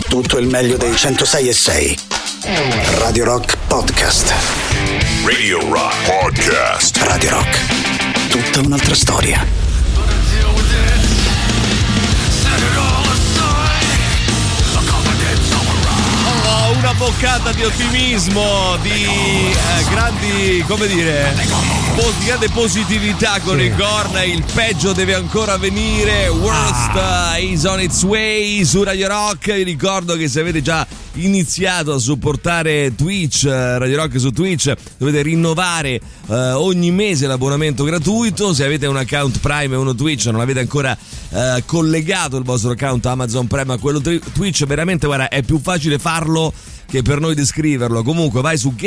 tutto il meglio dei 106.6. Radio Rock Podcast. Radio Rock Podcast. Radio Rock, tutta un'altra storia. Una boccata di ottimismo, di grandi, come dire, di grande positività con i Korn. Il peggio deve ancora venire. Worst is on its way su Radio Rock. Vi ricordo che se avete già iniziato a supportare Twitch, Radio Rock su Twitch, dovete rinnovare ogni mese l'abbonamento gratuito. Se avete un account Prime e uno Twitch, non avete ancora collegato il vostro account Amazon Prime a quello Twitch, veramente guarda, è più facile farlo che per noi descriverlo. Comunque vai su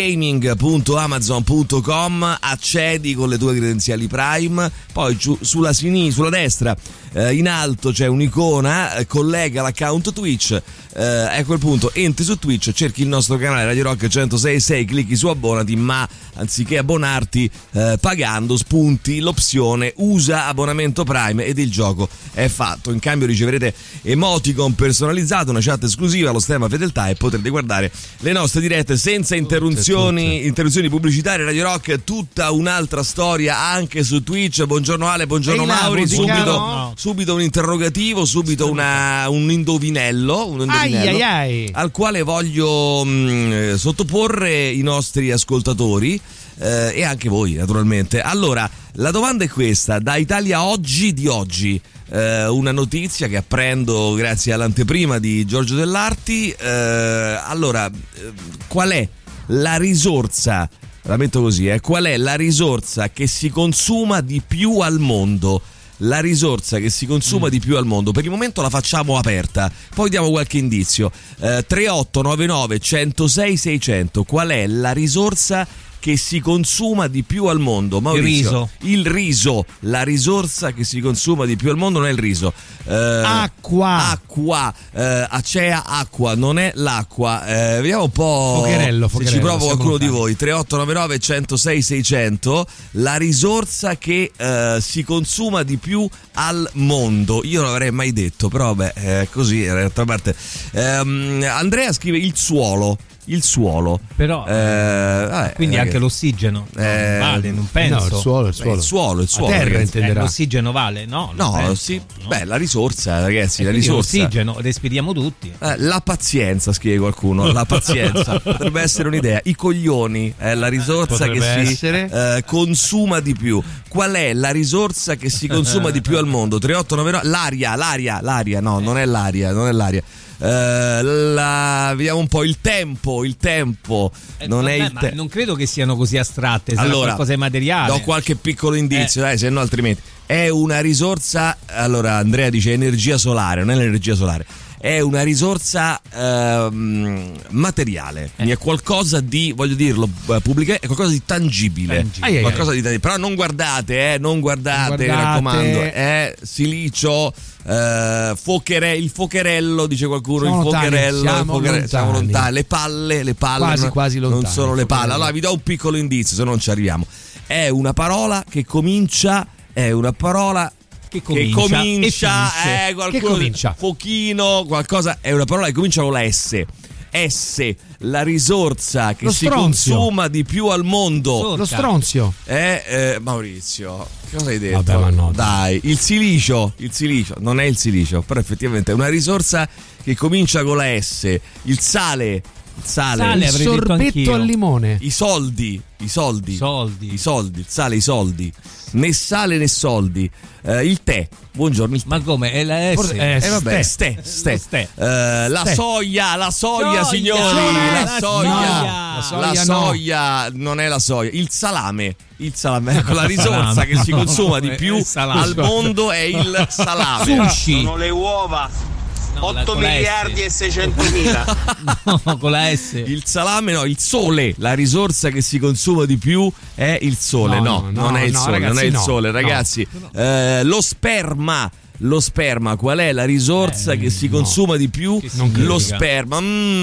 gaming.amazon.com, accedi con le tue credenziali Prime, poi sulla destra in alto c'è un'icona, collega l'account Twitch, a quel punto entri su Twitch, cerchi il nostro canale Radio Rock 106.6, clicchi su abbonati, ma anziché abbonarti pagando spunti l'opzione usa abbonamento Prime ed il gioco è fatto. In cambio riceverete emoticon personalizzato, una chat esclusiva, lo stemma fedeltà e potrete guardare le nostre dirette senza interruzioni pubblicitarie. Radio Rock, tutta un'altra storia anche su Twitch. Buongiorno Ale, buongiorno Mauri. Subito un interrogativo, subito un indovinello al quale voglio sottoporre i nostri ascoltatori e anche voi naturalmente. Allora, la domanda è questa: da Italia Oggi di oggi, una notizia che apprendo grazie all'anteprima di Giorgio Dell'Arti. Allora, qual è la risorsa, la metto così, qual è la risorsa che si consuma di più al mondo? La risorsa che si consuma di più al mondo. Per il momento la facciamo aperta, poi diamo qualche indizio. 3899 106 600. Qual è la risorsa che si consuma di più al mondo? Maurizio. Il riso. La risorsa che si consuma di più al mondo non è il riso. Acqua. Acea, acqua, non è l'acqua. Vediamo un po'. Focherello, se ci prova qualcuno di voi. 3899 106 600. La risorsa che si consuma di più al mondo. Io non l'avrei mai detto, però vabbè, così d'altra parte. Andrea scrive il suolo. Però quindi anche l'ossigeno vale, non penso. No, il suolo. Il terra intenderà. L'ossigeno vale, no? Sì. No. Beh, la risorsa, ragazzi, la risorsa. L'ossigeno, respiriamo tutti. La pazienza, scrive qualcuno. La pazienza potrebbe essere un'idea. I coglioni è la risorsa che si consuma di più. Qual è la risorsa che si consuma di più al mondo? 3899. L'aria. No, non è l'aria. Vediamo un po' il tempo non è il tempo. Non credo che siano così astratte, sarà qualcosa di materiale. Do qualche piccolo indizio, se no altrimenti è una risorsa. Allora Andrea dice energia solare, non è l'energia solare, è una risorsa materiale, quindi è qualcosa di, voglio dirlo pubblica, è qualcosa di tangibile. Qualcosa di tangibile. Però non guardate, mi raccomando, è silicio. Il focherello, dice qualcuno. Siamo lontani. Le palle quasi lontani, non sono le palle. Allora vi do un piccolo indizio, se non ci arriviamo. È una parola che comincia. Che comincia. Fochino, qualcosa. È una parola che comincia con la S. La risorsa che si consuma di più al mondo. Lo stronzio. Maurizio, cosa hai detto? Vabbè, ma no, dai, il silicio non è il silicio, però effettivamente è una risorsa che comincia con la S. Il sale, il sorbetto al limone. I soldi, il sale, i soldi. Né sale né soldi. Il tè. Buongiorno. Ma come? È la S? Vabbè, la soia, signori. La soia non è la soia. Il salame. Ecco, la risorsa che si consuma di più al mondo è il salame. Sushi. Sono le uova. 8 miliardi e 600 mila. No, con la S. Il salame, no, il sole. La risorsa che si consuma di più è il sole. Non è il sole, ragazzi, non è il sole, ragazzi. Lo sperma, qual è la risorsa che si consuma di più? Lo sperma.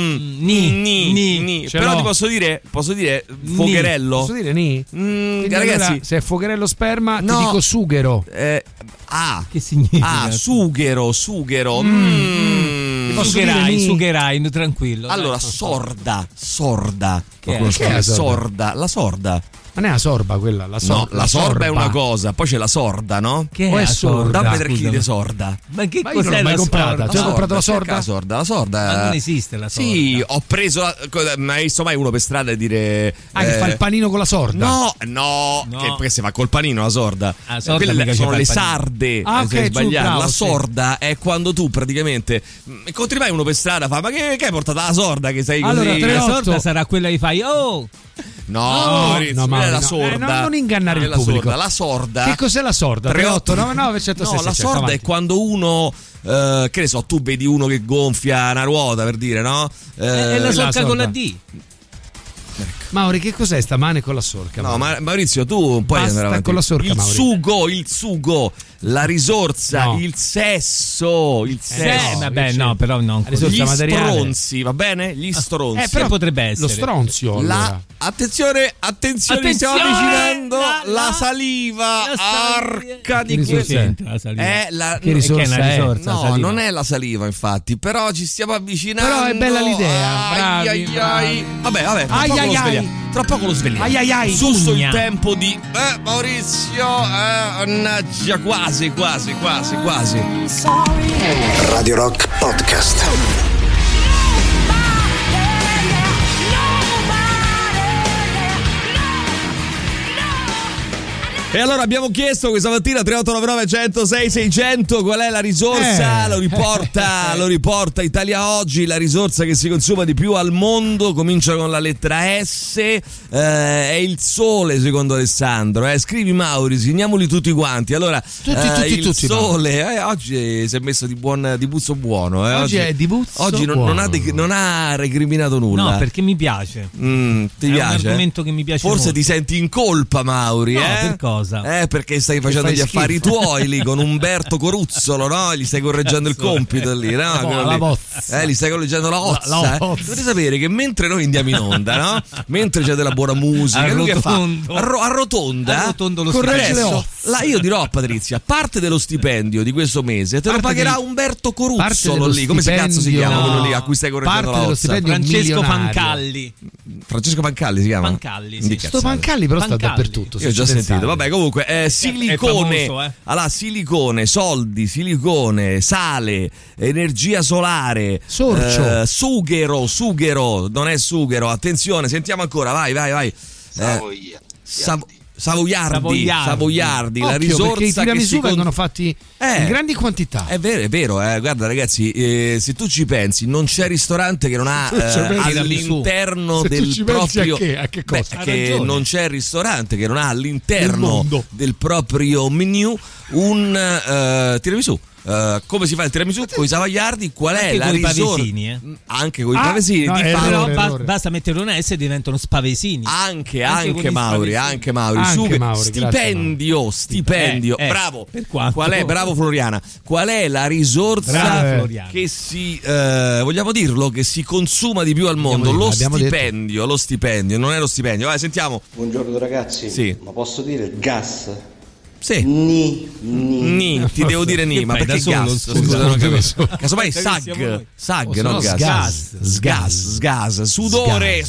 Però ti posso dire focherello. Posso dire ni? Ragazzi, allora, se è focherello sperma, ti dico sughero. Che significa? Sughero. Sugherai, tranquillo. Allora, sorda. Che è? La sorda. Non è la sorba quella, la sorba. No, la sorba è una cosa, poi c'è la sorda, no? Che o è è sorda? Da vedere chi di sorda. Ma che Ma io non cos'è l'ho mai la comprata. sorda? Tu hai comprato la sorda? La sorda. Ma non esiste la sorda. Sì, ho preso ma hai visto mai uno per strada e dire che fa il panino con la sorda? No, che perché si fa col panino la sorda. Sorda Quelle sono le panino. sarde. Ok, sbagliato. bravo, La sì. sorda è quando tu praticamente incontri mai uno per strada fa "Ma che hai portato la sorda che sei Allora, così?" La sorda sarà quella che fai No, no, quella è la no. sorda. Non ingannare il la pubblico. sorda. La sorda. Che cos'è la sorda? 3899 106 No, la sorda è quando uno che ne so, tu vedi uno che gonfia una ruota, per dire, no? è la sorca con la D. Mauri, che cos'è sta mane con la sorca? No, ma Maurizio, tu puoi Basta andare avanti. con la sorca, il sugo, la risorsa, No. il sesso, Vabbè, no, però non così. risorsa gli materiale. stronzi, va bene? Gli stronzi. Però potrebbe essere Lo stronzio, allora. Attenzione, stiamo avvicinando la saliva. Arca di Che risorsa è? La saliva. Che risorsa è una è? risorsa? No, saliva. non è la saliva, infatti, però ci stiamo avvicinando. Però è bella l'idea, bravi. Vabbè, tra poco lo svegliamo. Ai. Giusto il Sugna. tempo di Maurizio, mannaggia, quasi. Radio Rock Podcast. E allora abbiamo chiesto questa mattina 3899 106 600 qual è la risorsa, lo riporta Italia Oggi, la risorsa che si consuma di più al mondo, comincia con la lettera S, è il sole secondo Alessandro, scrivi Mauri, segniamoli tutti quanti. Allora il sole oggi si è messo di puzzo buono, Oggi è di puzzo oggi buono. non ha recriminato nulla. No, perché mi piace. Ti È piace? un argomento che mi piace Forse molto. ti senti in colpa, Mauri, No, per cosa? Perché stai facendo fai gli affari schifo. tuoi lì con Umberto Coruzzolo, no? Gli stai correggendo il compito lì, no? La bozza. Gli stai correggendo la ozza. La ozza. Dovete sapere che mentre noi andiamo in onda, no? Mentre c'è della buona musica, lui che fa? Arrotonda lo Corregge le adesso, ozze. io dirò a Patrizia, parte dello stipendio di questo mese te lo Parte pagherà del- Umberto parte Coruzzolo dello lì. Come si cazzo si chiama stipendio- quello lì a cui stai correggendo parte la dello ozza? stipendio Francesco milionario. Pancalli. Francesco Pancalli si chiama? Pancalli, Di sì. cazzate. Sto Pancalli però sta Pancalli. dappertutto. Io ho già sentito, vabbè, comunque silicone, famoso, allora silicone, soldi, silicone, sale, energia solare, Sorcio. sughero, non è sughero, attenzione, sentiamo ancora, vai. Savoiardi, la Occhio, risorsa perché i che tiramisù si vengono fatti in grandi quantità. È vero, guarda ragazzi, se tu ci pensi, non c'è ristorante che non ha all'interno Se tu del ci pensi proprio a che cosa? Beh, che non c'è ristorante che non ha all'interno del proprio menu un tiramisù. Come si fa il tiramisù con i savoiardi? Qual è Anche la coi risorsa? pavesini, Anche con i pavesini, no, di è fatto- vero, Però errore. basta mettere una S e diventano spavesini. anche con gli Mauri, spavesini. anche Mauri, Anche Mauri, stipendio, bravo. Per quanto? Qual è, bravo Floriana, qual è la risorsa Bravo, Floriana. che si vogliamo dirlo, che si consuma di più al mondo? Lo Abbiamo stipendio, non è lo stipendio. Vai, sentiamo. Buongiorno ragazzi, Sì. ma posso dire gas? Sì. Ni. Ti devo dire ni, ma fai perché da solo, gas? scusa, Scusa, non capisco. solo. Casomai Siamo sag, noi. no no, gas. Sgas, sudore,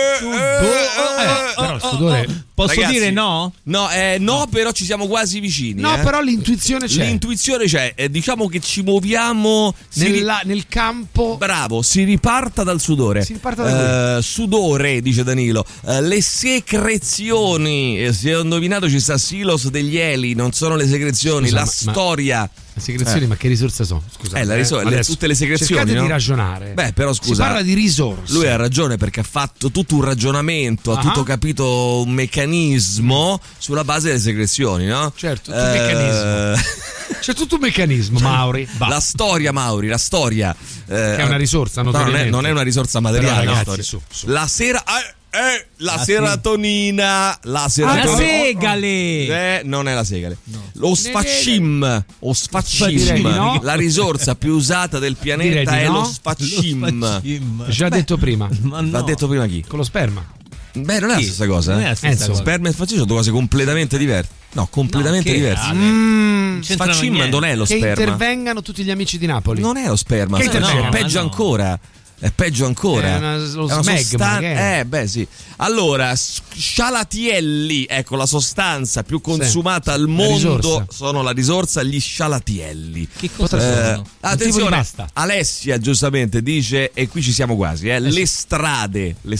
Però il sudore. Posso Ragazzi, dire no? No, però ci siamo quasi vicini. No, però l'intuizione c'è. L'intuizione c'è, diciamo che ci muoviamo Nel campo. Bravo, si riparta dal sudore. Si riparta da sudore, dice Danilo. Le secrezioni. Se ho indovinato ci sta Silos degli Eli, non sono le secrezioni, Scusa, la ma- storia. Le secrezioni, ma che risorse sono? Scusate. Tutte le secrezioni. Cercate no? di ragionare. Beh, però scusa. Si parla di risorse. Lui ha ragione perché ha fatto tutto un ragionamento, ha tutto capito un meccanismo sulla base delle secrezioni, no? Certo, tutto un meccanismo. C'è tutto un meccanismo, Mauri. La storia, Mauri, la storia. Che è una risorsa, no, notoriamente. non è una risorsa materiale. Però, la ragazzi, storia. su. La sera. La serotonina. La serotonina. La segale! Non è la segale. Lo sfacim. O sfacim. Direi di no. La risorsa più usata del Direi pianeta di è no. lo sfacim. L'ho già detto prima. Ma no. L'ha detto prima chi? Con lo sperma. Beh, non è la stessa cosa. Non è la stessa cosa. Sperma e sfaccino sono due cose completamente diverse. No, completamente diverse. Sfaccino non è lo che sperma. intervengano tutti gli amici di Napoli. Non è lo sperma, Che è peggio no. ancora. È peggio ancora. Lo smegma, che è? beh, sì. Allora, scialatielli, ecco la sostanza più consumata al mondo risorsa. sono la risorsa, gli scialatielli. Che cosa sono? Attenzione, pasta. Alessia giustamente dice, e qui ci siamo quasi, le strade. La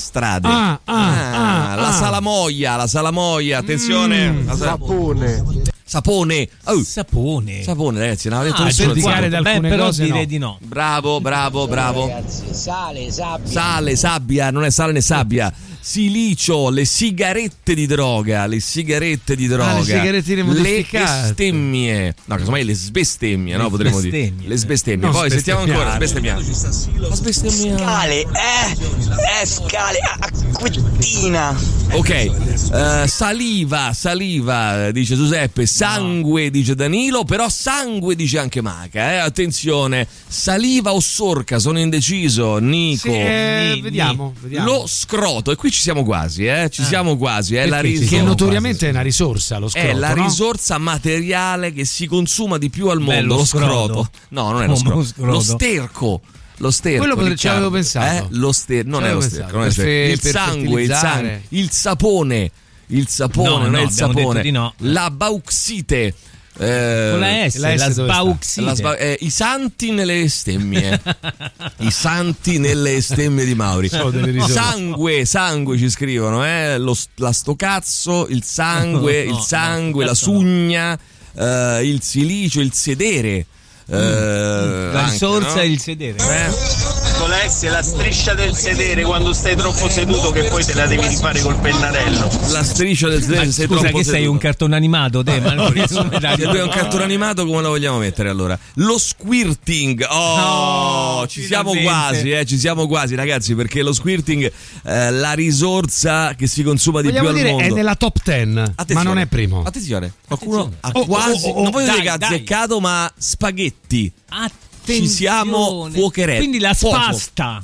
salamoia, attenzione. Sapone. Oh. Sapone. Sapone, ragazzi, non avete detto per nessuno. indicare da alcune però cose direi no. di no. Bravo. Ragazzi, sale, Sabbia, non è sale né sabbia. Silicio, le sigarette di droga. Le sigarettine modificate. le bestemmie. No, casomai le sbestemmie, no? Potremmo dire. bestemmie. Le bestemmie. No, Poi sentiamo ancora. bestemmiare. La bestemmia. Scale, acquettina. Ok, saliva, dice Giuseppe, sangue, dice Danilo, però sangue dice anche Maca, attenzione, saliva o sorca, sono indeciso, Nico. Sì, vediamo. Lo scroto, e qui ci siamo quasi, siamo quasi, è la risorsa. Che notoriamente è una risorsa, lo scroto, È la no? risorsa materiale che si consuma di più al mondo, Bello lo scroto. scroto. No, non è lo scroto. Lo sterco. Quello ci avevo pensato. Non è lo sterco, non è lo sterco. Il per sangue, fertilizzare. il sapone, No, non è il abbiamo sapone. detto di no. La bauxite. Con la S, la S la dove sta? sbauxite. I santi nelle stemmie. I santi nelle stemmie di Mauri. Sono delle risorse. Sangue ci scrivono, la stocazzo, il sangue, la sugna, il silicio, il sedere. La risorsa no? e il sedere. Con la S la striscia del sedere quando stai troppo seduto che poi te la devi rifare col pennarello. La striscia del sedere. Scusa, che sei un cartone animato, te? Ma non Se lui è un cartone animato, come lo vogliamo mettere allora? Lo squirting. Ci siamo quasi, ragazzi, perché lo squirting la risorsa che si consuma di Vogliamo più al dire mondo. è nella top 10, ma non è primo. Attenzione, qualcuno ha quasi, non voglio dire che ha azzeccato, ma spaghetti. Ci siamo, fuocherelli. Quindi la Fuoco. spasta.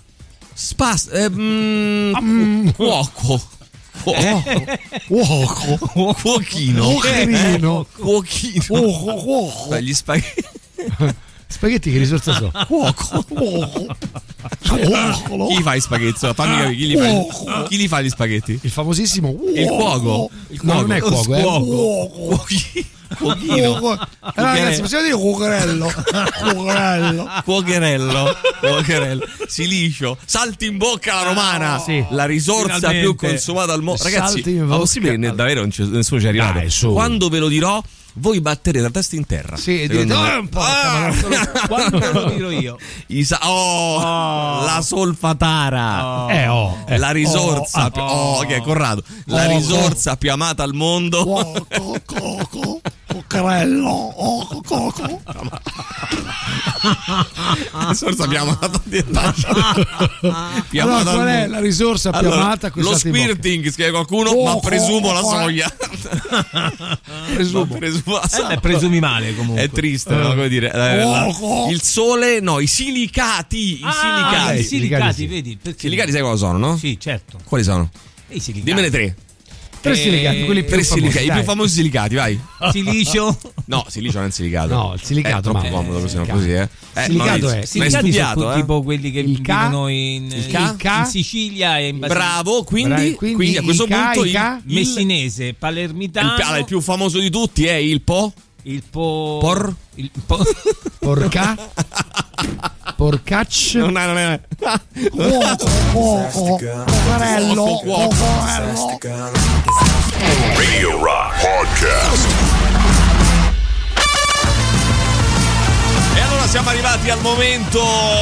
Cuoco. Cuochino. Cuochino. Gli spaghetti. Spaghetti che risorsa so? Cuoco. Chi fa i spaghetti? Fammi capire, chi li fa gli spaghetti? Il famosissimo Il cuoco. No, non è cuoco, è Cuochino. ragazzi, possiamo dire cuocherello. Silicio. Salti in bocca la romana. Sì. La risorsa Finalmente. più consumata al mondo. Ragazzi, Salti in ma bocca. possibile che davvero nessuno ci è arrivato? Dai, su. Quando ve lo dirò, voi batterete la testa in terra. Sì, e Secondo direte me. un po'. Quando lo dirò io? La solfatara. La risorsa che è Corrado. La risorsa più amata al mondo. La risorsa più amata Allora, qual è la risorsa più amata? Lo squirting, scrive qualcuno, ma presumo la soia. Presumi male comunque. È triste, no? Come dire, il sole, no, i silicati. I silicati, sì. vedi? Perché? Silicati sai cosa sono, no? Sì, certo. Quali sono? I silicati. Dimmene tre. Tre silicati, quelli più Tre famosi, silicati, i dai. più famosi silicati, vai. Silicio. No, silicio non è silicato. No, il silicato, è troppo ma- comodo così, silicato. così, Silicato ma è- hai Silicati studiato, sono tipo quelli che Il K? vivono in K? Sicilia e in Bravo, quindi a questo il K, punto il K? Messinese, palermitano. il più famoso di tutti è il il po il Porcaccio. non è. Radio Rock Podcast. E allora siamo arrivati al momento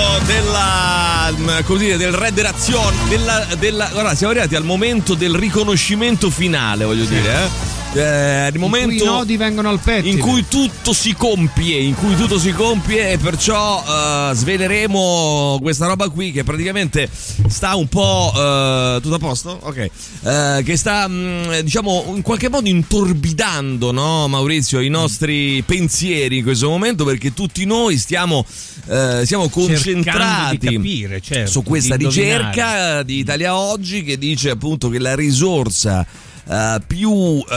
del rederazione, guarda, siamo arrivati al momento del riconoscimento finale, voglio dire, il momento in cui i nodi vengono al pettine, in cui tutto si compie, e perciò sveleremo questa roba qui che praticamente sta un po' tutto a posto? Ok. Che sta diciamo in qualche modo intorbidando, no, Maurizio, i nostri pensieri in questo momento, perché tutti noi siamo concentrati di capire, certo, su questa di ricerca di Italia Oggi, che dice appunto che la risorsa più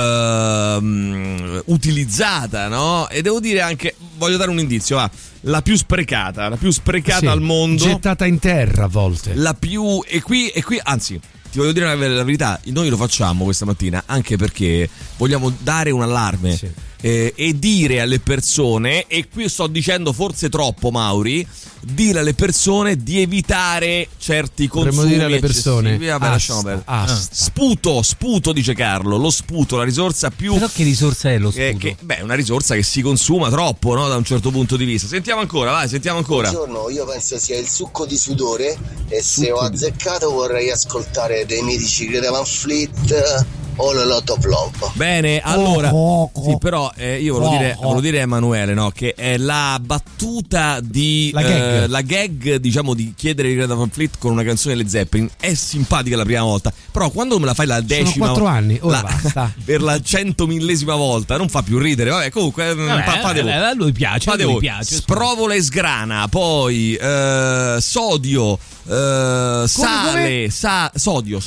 utilizzata, no? E devo dire anche, voglio dare un indizio, la più sprecata al mondo, gettata in terra a volte, la più, e qui anzi ti voglio dire la verità, noi lo facciamo questa mattina anche perché vogliamo dare un allarme, sì. E dire alle persone, e qui sto dicendo forse troppo, Mauri, dire alle persone di evitare certi consumi. Potremmo dire alle persone, lasciamo perdere. Sputo, dice Carlo, lo sputo, la risorsa più... Però che risorsa è lo sputo? È una risorsa che si consuma troppo, no, da un certo punto di vista. Sentiamo ancora. Buongiorno, io penso sia il succo di sudore, e se ho azzeccato vorrei ascoltare dei mitici Greta Van Fleet, All a Lot of Love. Bene, allora sì, però io volevo dire a Emanuele, no, che è la battuta di la gag diciamo di chiedere Greta Van Fleet con una canzone Led Zeppelin è simpatica la prima volta, però quando me la fai la decima, sono 4 anni, ora basta, per la 100.000esima volta non fa più ridere. Vabbè, comunque fate voi. A lui piace, Sprovole sgrana, poi sodio, sale, sodio.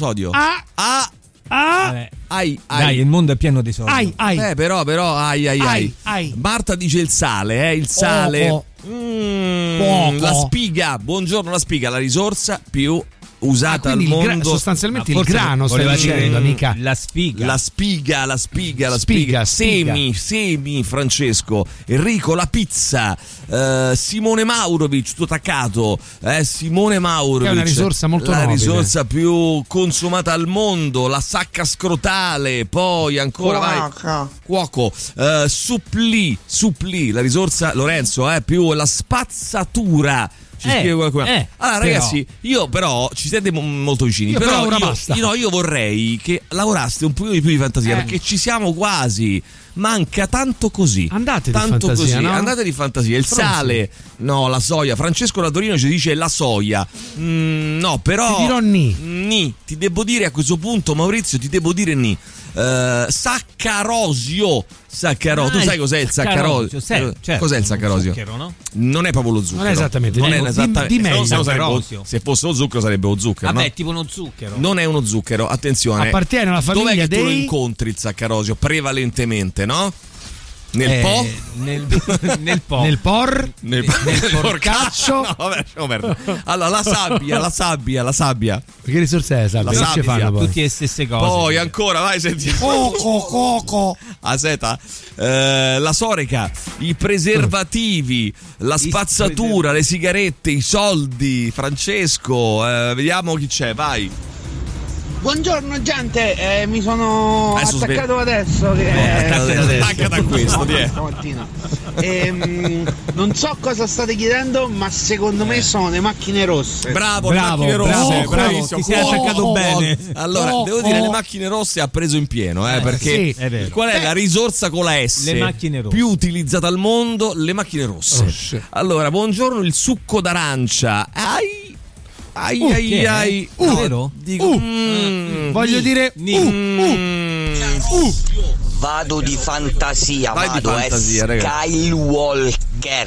Dai, il mondo è pieno di soldi. Però Marta dice il sale, il sale. Poco. La spiga, buongiorno la spiga, la risorsa più usata al mondo. Sostanzialmente il grano, stai dicendo, amica. La spiga. Semi, Francesco. Enrico, la pizza. Simone Maurovic, tutto attaccato. Simone Maurovic. È una risorsa molto nobile. La risorsa più consumata al mondo. La sacca scrotale. Poi ancora, cuoco. Supplì, la risorsa, Lorenzo, più la spazzatura. Ci spiego qualcuno. Allora, ragazzi, io però ci siete molto vicini. Però io vorrei che lavoraste un po' di più di fantasia, perché ci siamo quasi. Manca tanto così. Andate di fantasia. Il sale, no, la soia. Francesco da Torino ci dice la soia. No, però. Ti dirò ni. Ti devo dire a questo punto, Maurizio, ni. Saccarosio. Tu sai cos'è il saccarosio? Certo. Cos'è il saccarosio? Zucchero, no? Non è proprio lo zucchero. Non è esattamente. Di meglio. Se fosse lo zucchero sarebbe lo zucchero. Vabbè, no? tipo uno zucchero. Non è uno zucchero, attenzione. Appartiene alla famiglia dov'è che tu lo incontri il saccarosio? Prevalentemente, no? Nel porcaccio. No, vabbè, lasciamo perdere. Allora, la sabbia. Che risorsa è la sabbia? La sabbia. Fanno poi? Tutte le stesse cose. Poi ancora, vai, sentiamo. Coco. Seta. La soreca, i preservativi, la spazzatura, le sigarette, i soldi. Francesco, vediamo chi c'è, vai. Buongiorno gente, mi sono attaccato adesso. Attacca da questo, stamattina. Non so cosa state chiedendo, ma secondo me sono le macchine rosse. Bravo, le macchine rosse, bravissimo. Ti sei attaccato bene. Allora, devo dire, le macchine rosse ha preso in pieno, perché sì, qual è la risorsa con la S? Le macchine rosse più utilizzata al mondo, le macchine rosse. Allora, buongiorno, il succo d'arancia. Vero? Dico, voglio dire Vado di fantasia, Skywalker.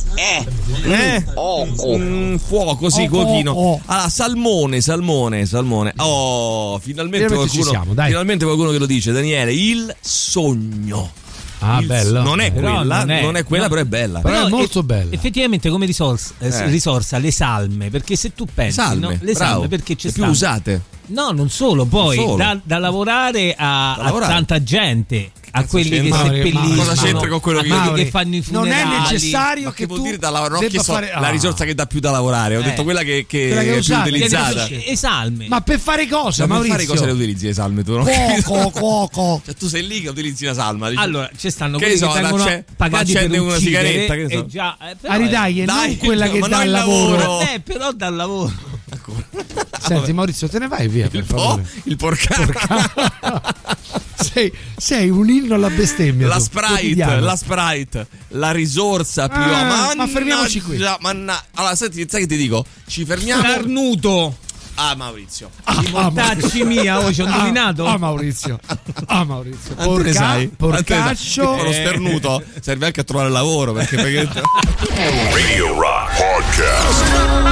Fuoco, sì, cuochino. Allora, salmone. Oh, finalmente qualcuno che lo dice. Daniele, il sogno. Bello. Non è quella, però è bella. Però è molto bella. Effettivamente, come risorsa le salme, perché se tu pensi, salme, le salme perché c'è più usate. No, non solo, poi da lavorare a tanta gente, a quelli che seppelliscono. Cosa c'entra con quello che fanno i funerali? Non è necessario che vuol tu dire da lavorare, la risorsa che dà più da lavorare. Ho detto quella che è più utilizzata. E salme. Ma per fare cosa, Maurizio? Per fare cosa le utilizzi le salme tu? Cuoco. Cioè tu sei lì che utilizzi una salma. Allora, ci stanno quelli che vengono pagati per una sigaretta, che so. Non quella che dà il lavoro. Però dà il lavoro. Senti Maurizio, te ne vai via, per favore. Il porcano. sei un inno alla bestemmia. La Sprite, la risorsa più amata. Ma fermiamoci qui. Allora, sai che ti dico? Ci fermiamo. Starnuto. Maurizio. I mortacci mia, ci ho indovinato. Maurizio. Porcaccio. Lo sternuto serve anche a trovare lavoro perché Radio Rock Podcast.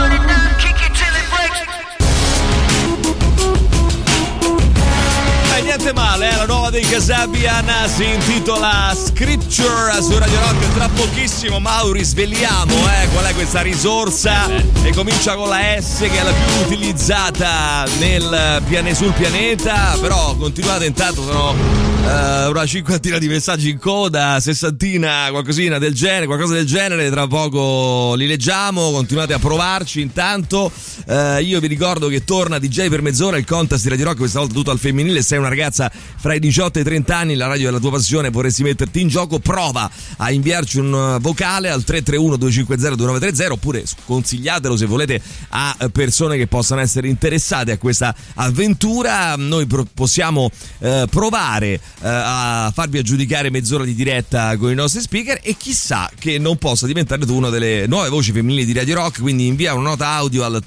Niente male, la nuova dei Kasabian si intitola Scripture su Radio Rock. Tra pochissimo, Mauri, sveliamo qual è questa risorsa e comincia con la S, che è la più utilizzata sul pianeta. Però continuate, intanto sono una cinquantina di messaggi in coda, sessantina, qualcosa del genere. Tra poco li leggiamo, continuate a provarci. Intanto io vi ricordo che torna DJ per mezz'ora, il contest di Radio Rock, questa volta tutto al femminile. Sei una ragazza fra i 18 e i 30 anni, la radio è la tua passione, vorresti metterti in gioco, prova a inviarci un vocale al 331-250-2930, oppure consigliatelo se volete a persone che possano essere interessate a questa avventura. Noi possiamo provare a farvi aggiudicare mezz'ora di diretta con i nostri speaker, e chissà che non possa diventare tu una delle nuove voci femminili di Radio Rock. Quindi invia una nota audio al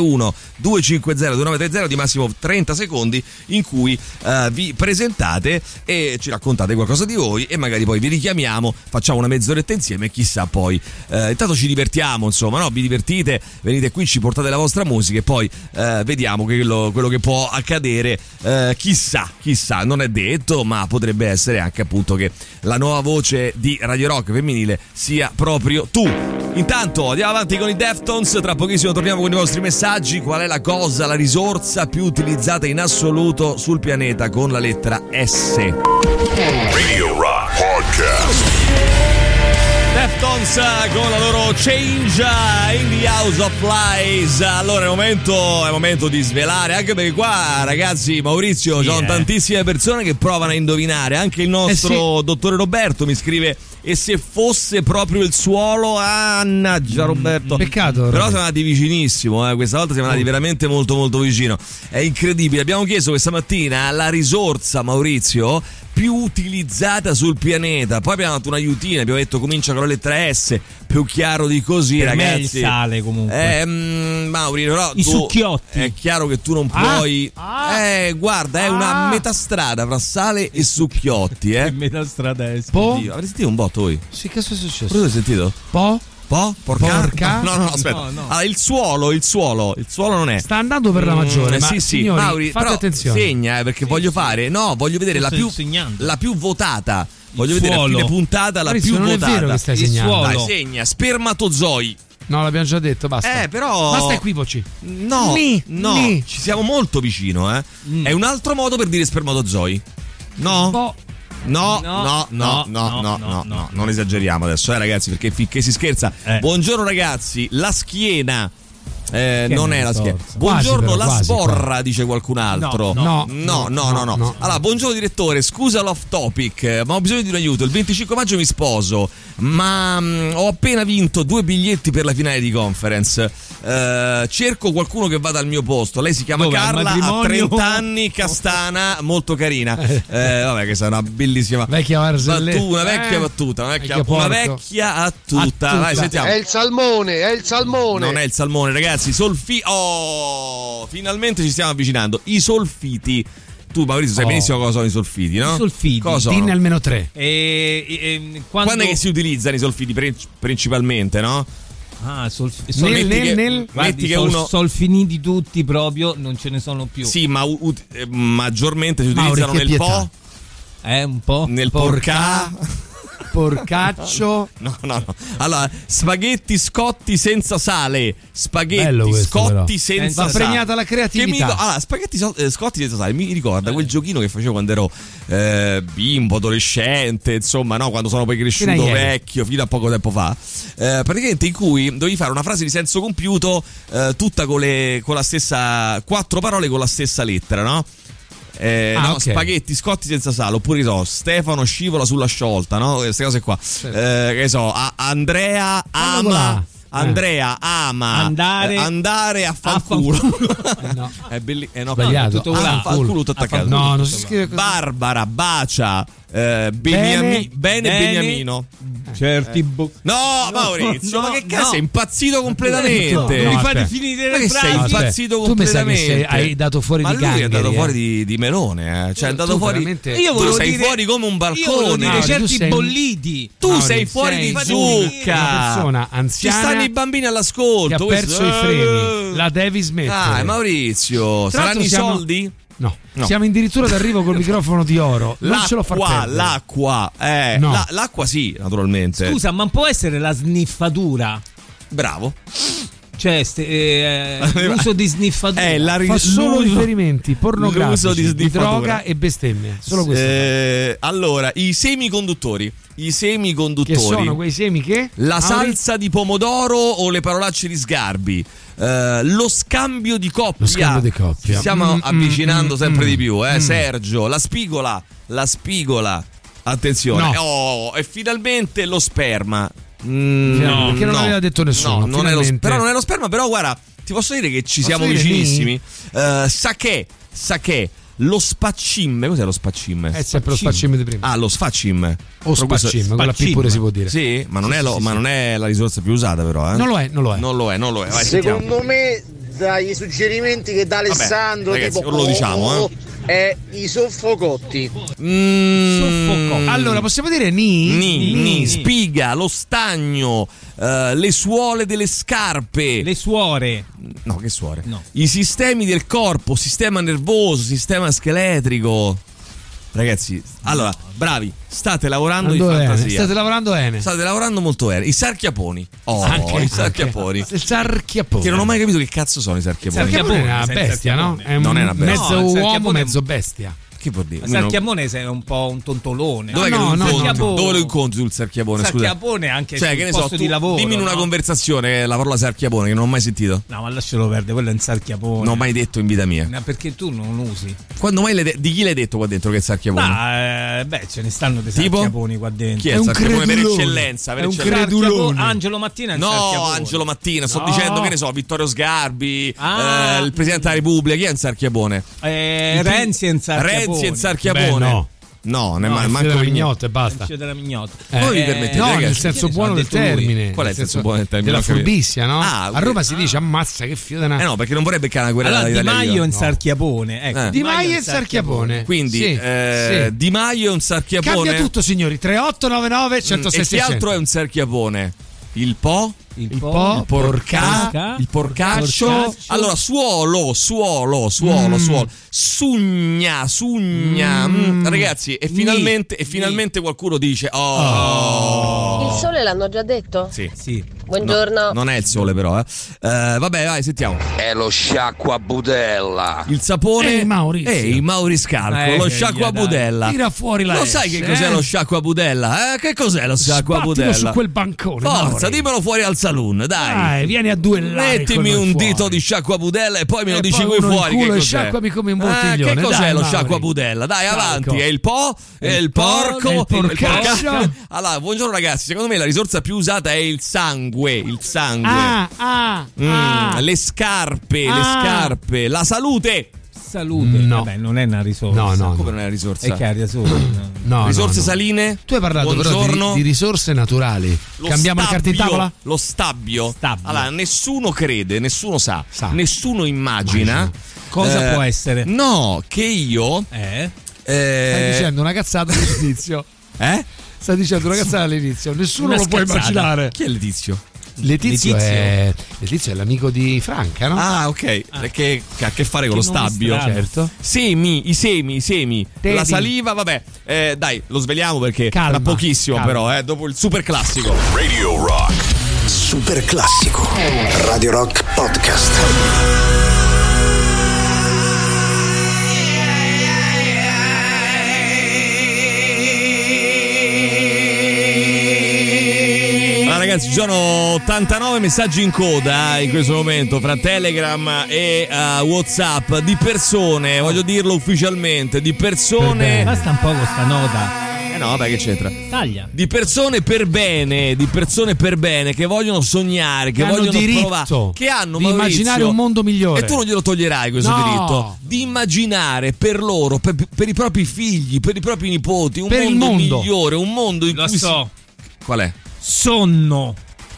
331-250-2930 di massimo 30 secondi in cui vi presentate e ci raccontate qualcosa di voi, e magari poi vi richiamiamo, facciamo una mezz'oretta insieme e chissà poi intanto ci divertiamo, insomma, no? Vi divertite, venite qui, ci portate la vostra musica e poi vediamo quello che può accadere. Chissà, non è detto, ma potrebbe essere anche appunto che la nuova voce di Radio Rock femminile sia proprio tu. Intanto andiamo avanti con i Deftones, tra pochissimo torniamo con i vostri messaggi. Qual è la risorsa più utilizzata in assoluto sul pianeta con la lettera S? Radio Rock Podcast. Deftones con la loro Change in the House of Flies. Allora è momento di svelare, anche perché qua, ragazzi, Maurizio, ci sono tantissime persone che provano a indovinare. Anche il nostro dottore Roberto mi scrive: e se fosse proprio il suolo? Mannaggia, Roberto, peccato. Però siamo andati vicinissimo, questa volta siamo andati veramente molto molto vicino. È incredibile. Abbiamo chiesto questa mattina la risorsa, Maurizio, più utilizzata sul pianeta. Poi abbiamo dato una aiutina, abbiamo detto comincia con la lettera S, più chiaro di così, per ragazzi. Me il sale comunque. Mauri, però i succhiotti. È chiaro che tu non puoi. Guarda, è una metastrada fra sale e succhiotti, Che metastrada è? Avrei sentito un botto voi? Sì, che è successo? Cosa hai sentito? Porca? No, aspetta. No. Il suolo non è. Sta andando per la maggiore, ma sì, signori, Mauri, fate però attenzione. Segna, perché voglio vedere la più votata. Voglio vedere a fine puntata la Maurizio, più non votata. È vero che stai segnando. Dai, segna spermatozoi. No, l'abbiamo già detto, basta. Però basta equivoci. No, ci siamo molto vicino, È un altro modo per dire spermatozoi. No. No, non esageriamo adesso, ragazzi, perché finché si scherza. Buongiorno ragazzi, la schiena. Non è la schiena. Buongiorno, la sborra, dice qualcun altro. No. Allora, buongiorno direttore, scusa l'off topic, ma ho bisogno di un aiuto. Il 25 maggio mi sposo, ma ho appena vinto 2 biglietti per la finale di Conference. Cerco qualcuno che vada al mio posto. Lei si chiama Carla, ha 30 anni, castana, molto carina. Vabbè, questa è una bellissima vecchia barzelletta. Una vecchia battuta, una vecchia battuta. Vai, sentiamo. È il salmone. Non è il salmone, ragazzi. Finalmente ci stiamo avvicinando. I solfiti. Tu, Maurizio, sai benissimo cosa sono i solfiti, no? I solfiti. Dinne almeno 3. Quando è che si utilizzano i solfiti principalmente, no? Metti che uno solfiniti tutti proprio, non ce ne sono più. Sì, ma maggiormente si utilizzano nel po'. Un po'. Nel porcà. Porcaccio. No. Allora, spaghetti scotti senza sale. Senza sale. Va premiata la creatività. Spaghetti scotti senza sale. Mi ricorda quel giochino che facevo quando ero bimbo, adolescente, insomma, no, quando sono poi cresciuto vecchio, fino a poco tempo fa. Praticamente in cui dovevi fare una frase di senso compiuto, tutta con la stessa 4 parole con la stessa lettera, no? Okay. Spaghetti scotti senza sale, oppure Stefano scivola sulla sciolta, no? Queste cose qua. Che so, Andrea Andrea ama andare a fanculo. No. È bellissimo. No, sbagliato. Fanculo tutto attaccato. No, non si scrive così. Barbara bacia Beniamino. No, Maurizio, ma che cazzo, sei impazzito completamente? Mi fate finire le frasi. Sei impazzito completamente. Tu mi sa che hai dato fuori di Gangheri. Ma lui è andato fuori di melone, cioè è andato fuori. Io tu sei fuori come un balcone. Io volevo dire certi bolliti. Tu sei fuori di zucca. Una persona anziana. Ci stanno i bambini all'ascolto. Che ha perso i freni. La devi smettere. Maurizio, saranno i soldi? No. Siamo addirittura d'arrivo col microfono di oro. Non ce lo fa perdere. L'acqua, no. L'acqua sì, naturalmente. Scusa, ma può essere la sniffatura? Bravo. Cioè, l'uso di sniffatura fa solo riferimenti pornografici, di droga e bestemmie. Solo questo. Allora, i semiconduttori. Che sono quei semi che? La salsa di pomodoro o le parolacce di Sgarbi. Lo scambio di coppia. Ci stiamo avvicinando sempre di più, Sergio, la spigola. Attenzione. No. E finalmente lo sperma. Perché non l'aveva detto nessuno. No, non è lo sperma, però guarda, ti posso dire che ci siamo vicinissimi. Sake. Lo spaccim, cos'è lo spaccim? È sempre lo spaccim di prima. Lo sfaccim. O spaccim, con la P pure si può dire. Sì, ma non è la risorsa più usata però, Non lo è. Vai, secondo me, dai suggerimenti che dà Alessandro, ragazzi, tipo, lo diciamo, è i soffocotti. Allora, possiamo dire spiga, lo stagno, le suole delle scarpe. Le suore. No, che suore? No. I sistemi del corpo, sistema nervoso, sistema scheletrico. Ragazzi, allora, bravi, state lavorando in fantasia. State lavorando molto bene. I sarchiaponi. I sarchiaponi. Il sarchiapone. Che non ho mai capito che cazzo sono i sarchiaponi. Il sarchiapone è una bestia, no? Non è una bestia. Mezzo uomo, mezzo bestia. Che vuol dire? Il sarchiapone è un po' un tontolone. Dove lo incontri il sarchiapone? Il sarchiapone anche cioè, sul posto di lavoro. Dimmi in una conversazione la parola sarchiapone che non ho mai sentito. No, ma lascialo perdere, quello è un sarchiapone. Non ho mai detto in vita mia. No, perché tu non usi. Quando mai di chi l'hai detto qua dentro che è il sarchiapone? Ce ne stanno dei sarchiaponi qua dentro. Chi è il sarchiapone per eccellenza? È un credulone. Angelo Mattina è un sarchiapone. No, Angelo Mattina, sto dicendo, che ne so, Vittorio Sgarbi, il Presidente della Repubblica, chi è un sarchiapone? Renzi è un sarchiapone. No, manco della mignotta e basta. Della mignotta. Voi vi permettete, no, ragazzi, nel senso buono del termine. Qual è il senso buono del termine? Della furbizia, no? A Roma si dice ammazza che figlio della. No, perché non vorrebbe beccare una guerra Di Maio è un sarchiapone. Ecco. Di Maio è un sarchiapone. Quindi Di Maio è un sarchiapone. Cambia tutto, signori. 3899 106. E che altro è un sarchiapone? Il porcaccio. Allora, suolo. Sugna. Ragazzi, e finalmente qualcuno dice Il sole l'hanno già detto? Sì. Buongiorno. No, non è il sole però, Vabbè, vai, sentiamo. È lo sciacquabudella. Il sapone. Mauri Scalco, lo sciacquabudella. Tira fuori la. Lo sai che cos'è lo sciacquabudella? Che cos'è lo sciacquabudella? Su quel bancone. Forza, dimmelo fuori al saloon, dai. Vieni a duellare. Mettimi un dito di sciacquabudella e poi me lo dici qui fuori. Che cos'è? Sciacquami come un bottiglione. Che cos'è lo sciacquabudella? Dai, avanti. È il porco. Il porcaccio. Allora, buongiorno ragazzi. Secondo me la risorsa più usata è il sangue. Le scarpe. La salute. No. Vabbè, non è una risorsa. No. Come non è una risorsa? È chiaro, risorse saline? Tu hai parlato però di risorse naturali. Cambiamo le carte in tavola? Lo stabbio. Allora, nessuno crede, nessuno sa. Nessuno immagina. Cosa può essere? No, che io stai dicendo una cazzata all'inizio. Stai dicendo una cazzata all'inizio. Nessuno lo può immaginare. Chi è Letizio? Letizio è l'amico di Franca, no? Ok. Che ha a che fare con lo stabbio. Certo. I semi. La saliva, vabbè. Dai, lo sveliamo perché tra pochissimo, però, dopo il super classico. Radio Rock. Super classico. Radio Rock Podcast. Ragazzi, ci sono 89 messaggi in coda in questo momento fra Telegram e WhatsApp di persone, voglio dirlo ufficialmente, di persone. Basta un po' questa nota. No, vabbè, che c'entra? Taglia. Di persone per bene che vogliono sognare, che vogliono provare, che hanno di immaginare un mondo migliore. E tu non glielo toglierai questo diritto di immaginare per loro, per i propri figli, per i propri nipoti un mondo migliore, un mondo in cui Qual è? Sonno.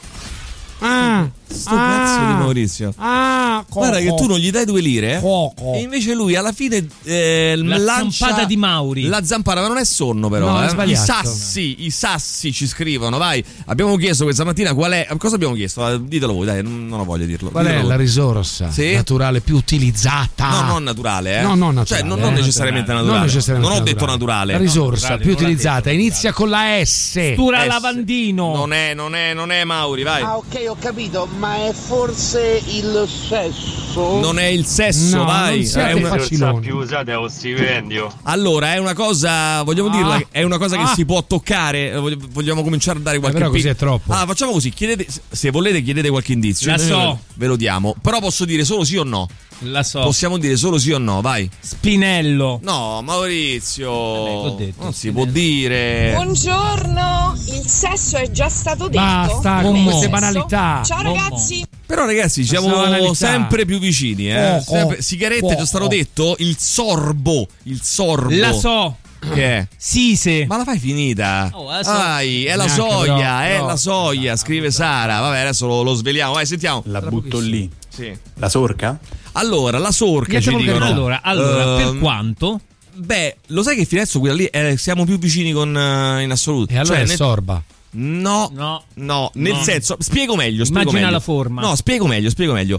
Sto cazzo di Maurizio. Guarda che tu non gli dai 2 lire e invece lui alla fine la zampata di Mauri. La zampata, ma non è sonno però. No, I sassi ci scrivono. Vai, abbiamo chiesto questa mattina qual è. Cosa abbiamo chiesto? Ditelo voi, dai, non ho voglia di dirlo. Qual è la risorsa naturale più utilizzata? No, non naturale, No, non naturale. Cioè, non necessariamente naturale. Non ho detto naturale. La risorsa più utilizzata inizia con la S. Stura lavandino. Non è Mauri, vai. Ok, ho capito, ma è forse il sesso? Non è il sesso, vai. È una cosa più usata è lo stipendio. Allora, è una cosa, vogliamo dirla, è una cosa che si può toccare. Vogliamo cominciare a dare qualche però così è troppo. Facciamo così, chiedete, se volete chiedete qualche indizio. La so. Ve lo diamo. Però posso dire solo sì o no. La so. Possiamo dire solo sì o no, vai. Spinello. No, Maurizio. L'ho detto, non si può dire. Buongiorno, il sesso è già stato detto. Basta con queste banalità. Ciao ragazzi. Però ragazzi siamo sempre più vicini, sigarette, già stato detto. Il sorbo. La so. Che è? Sise. Ma la fai finita? È la soia, scrive Sara. Vabbè, adesso lo sveliamo. Vai, sentiamo. La butto lì. Sì. La sorca? Allora, la sorca ci dicono. Allora, per quanto? Beh, lo sai che Finezzo quella lì siamo più vicini con in assoluto. E allora è sorba. No, nel senso, spiego meglio. Immagina la forma. No, spiego meglio.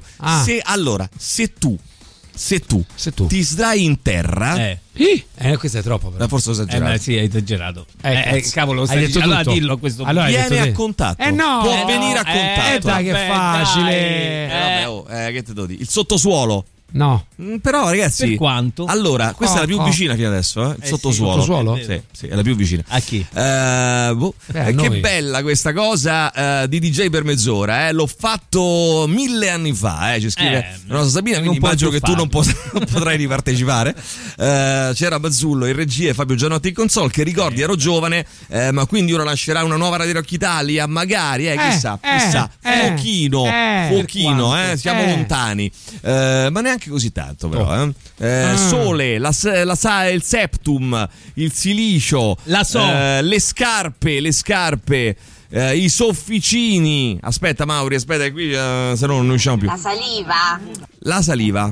Se tu ti sdrai in terra, questo è troppo. Però. Forse ho esagerato. Sì, hai esagerato. Cavolo, hai detto allora dillo a questo punto. Viene a contatto. Può venire a contatto. Dai, che facile. Che te devo dire? Il sottosuolo. No. Però ragazzi, per quanto? Allora, questa è la più vicina fino adesso, il sottosuolo. Sì, è la più vicina. A chi? Che bella questa cosa di DJ per mezz'ora, l'ho fatto 1000 anni fa, ci scrive Rosa Sabina, quindi immagino che tu non potrai ripartecipare. C'era Bazzullo in regia e Fabio Gianotti in console, che ricordi ero giovane, ma quindi ora nascerà una nuova Radio Rock Italia, magari, chissà, fuochino, siamo lontani, ma neanche così tanto però Sole, il septum, il silicio, le scarpe, i sofficini. Aspetta Mauri, aspetta qui, se no non usciamo più. La saliva,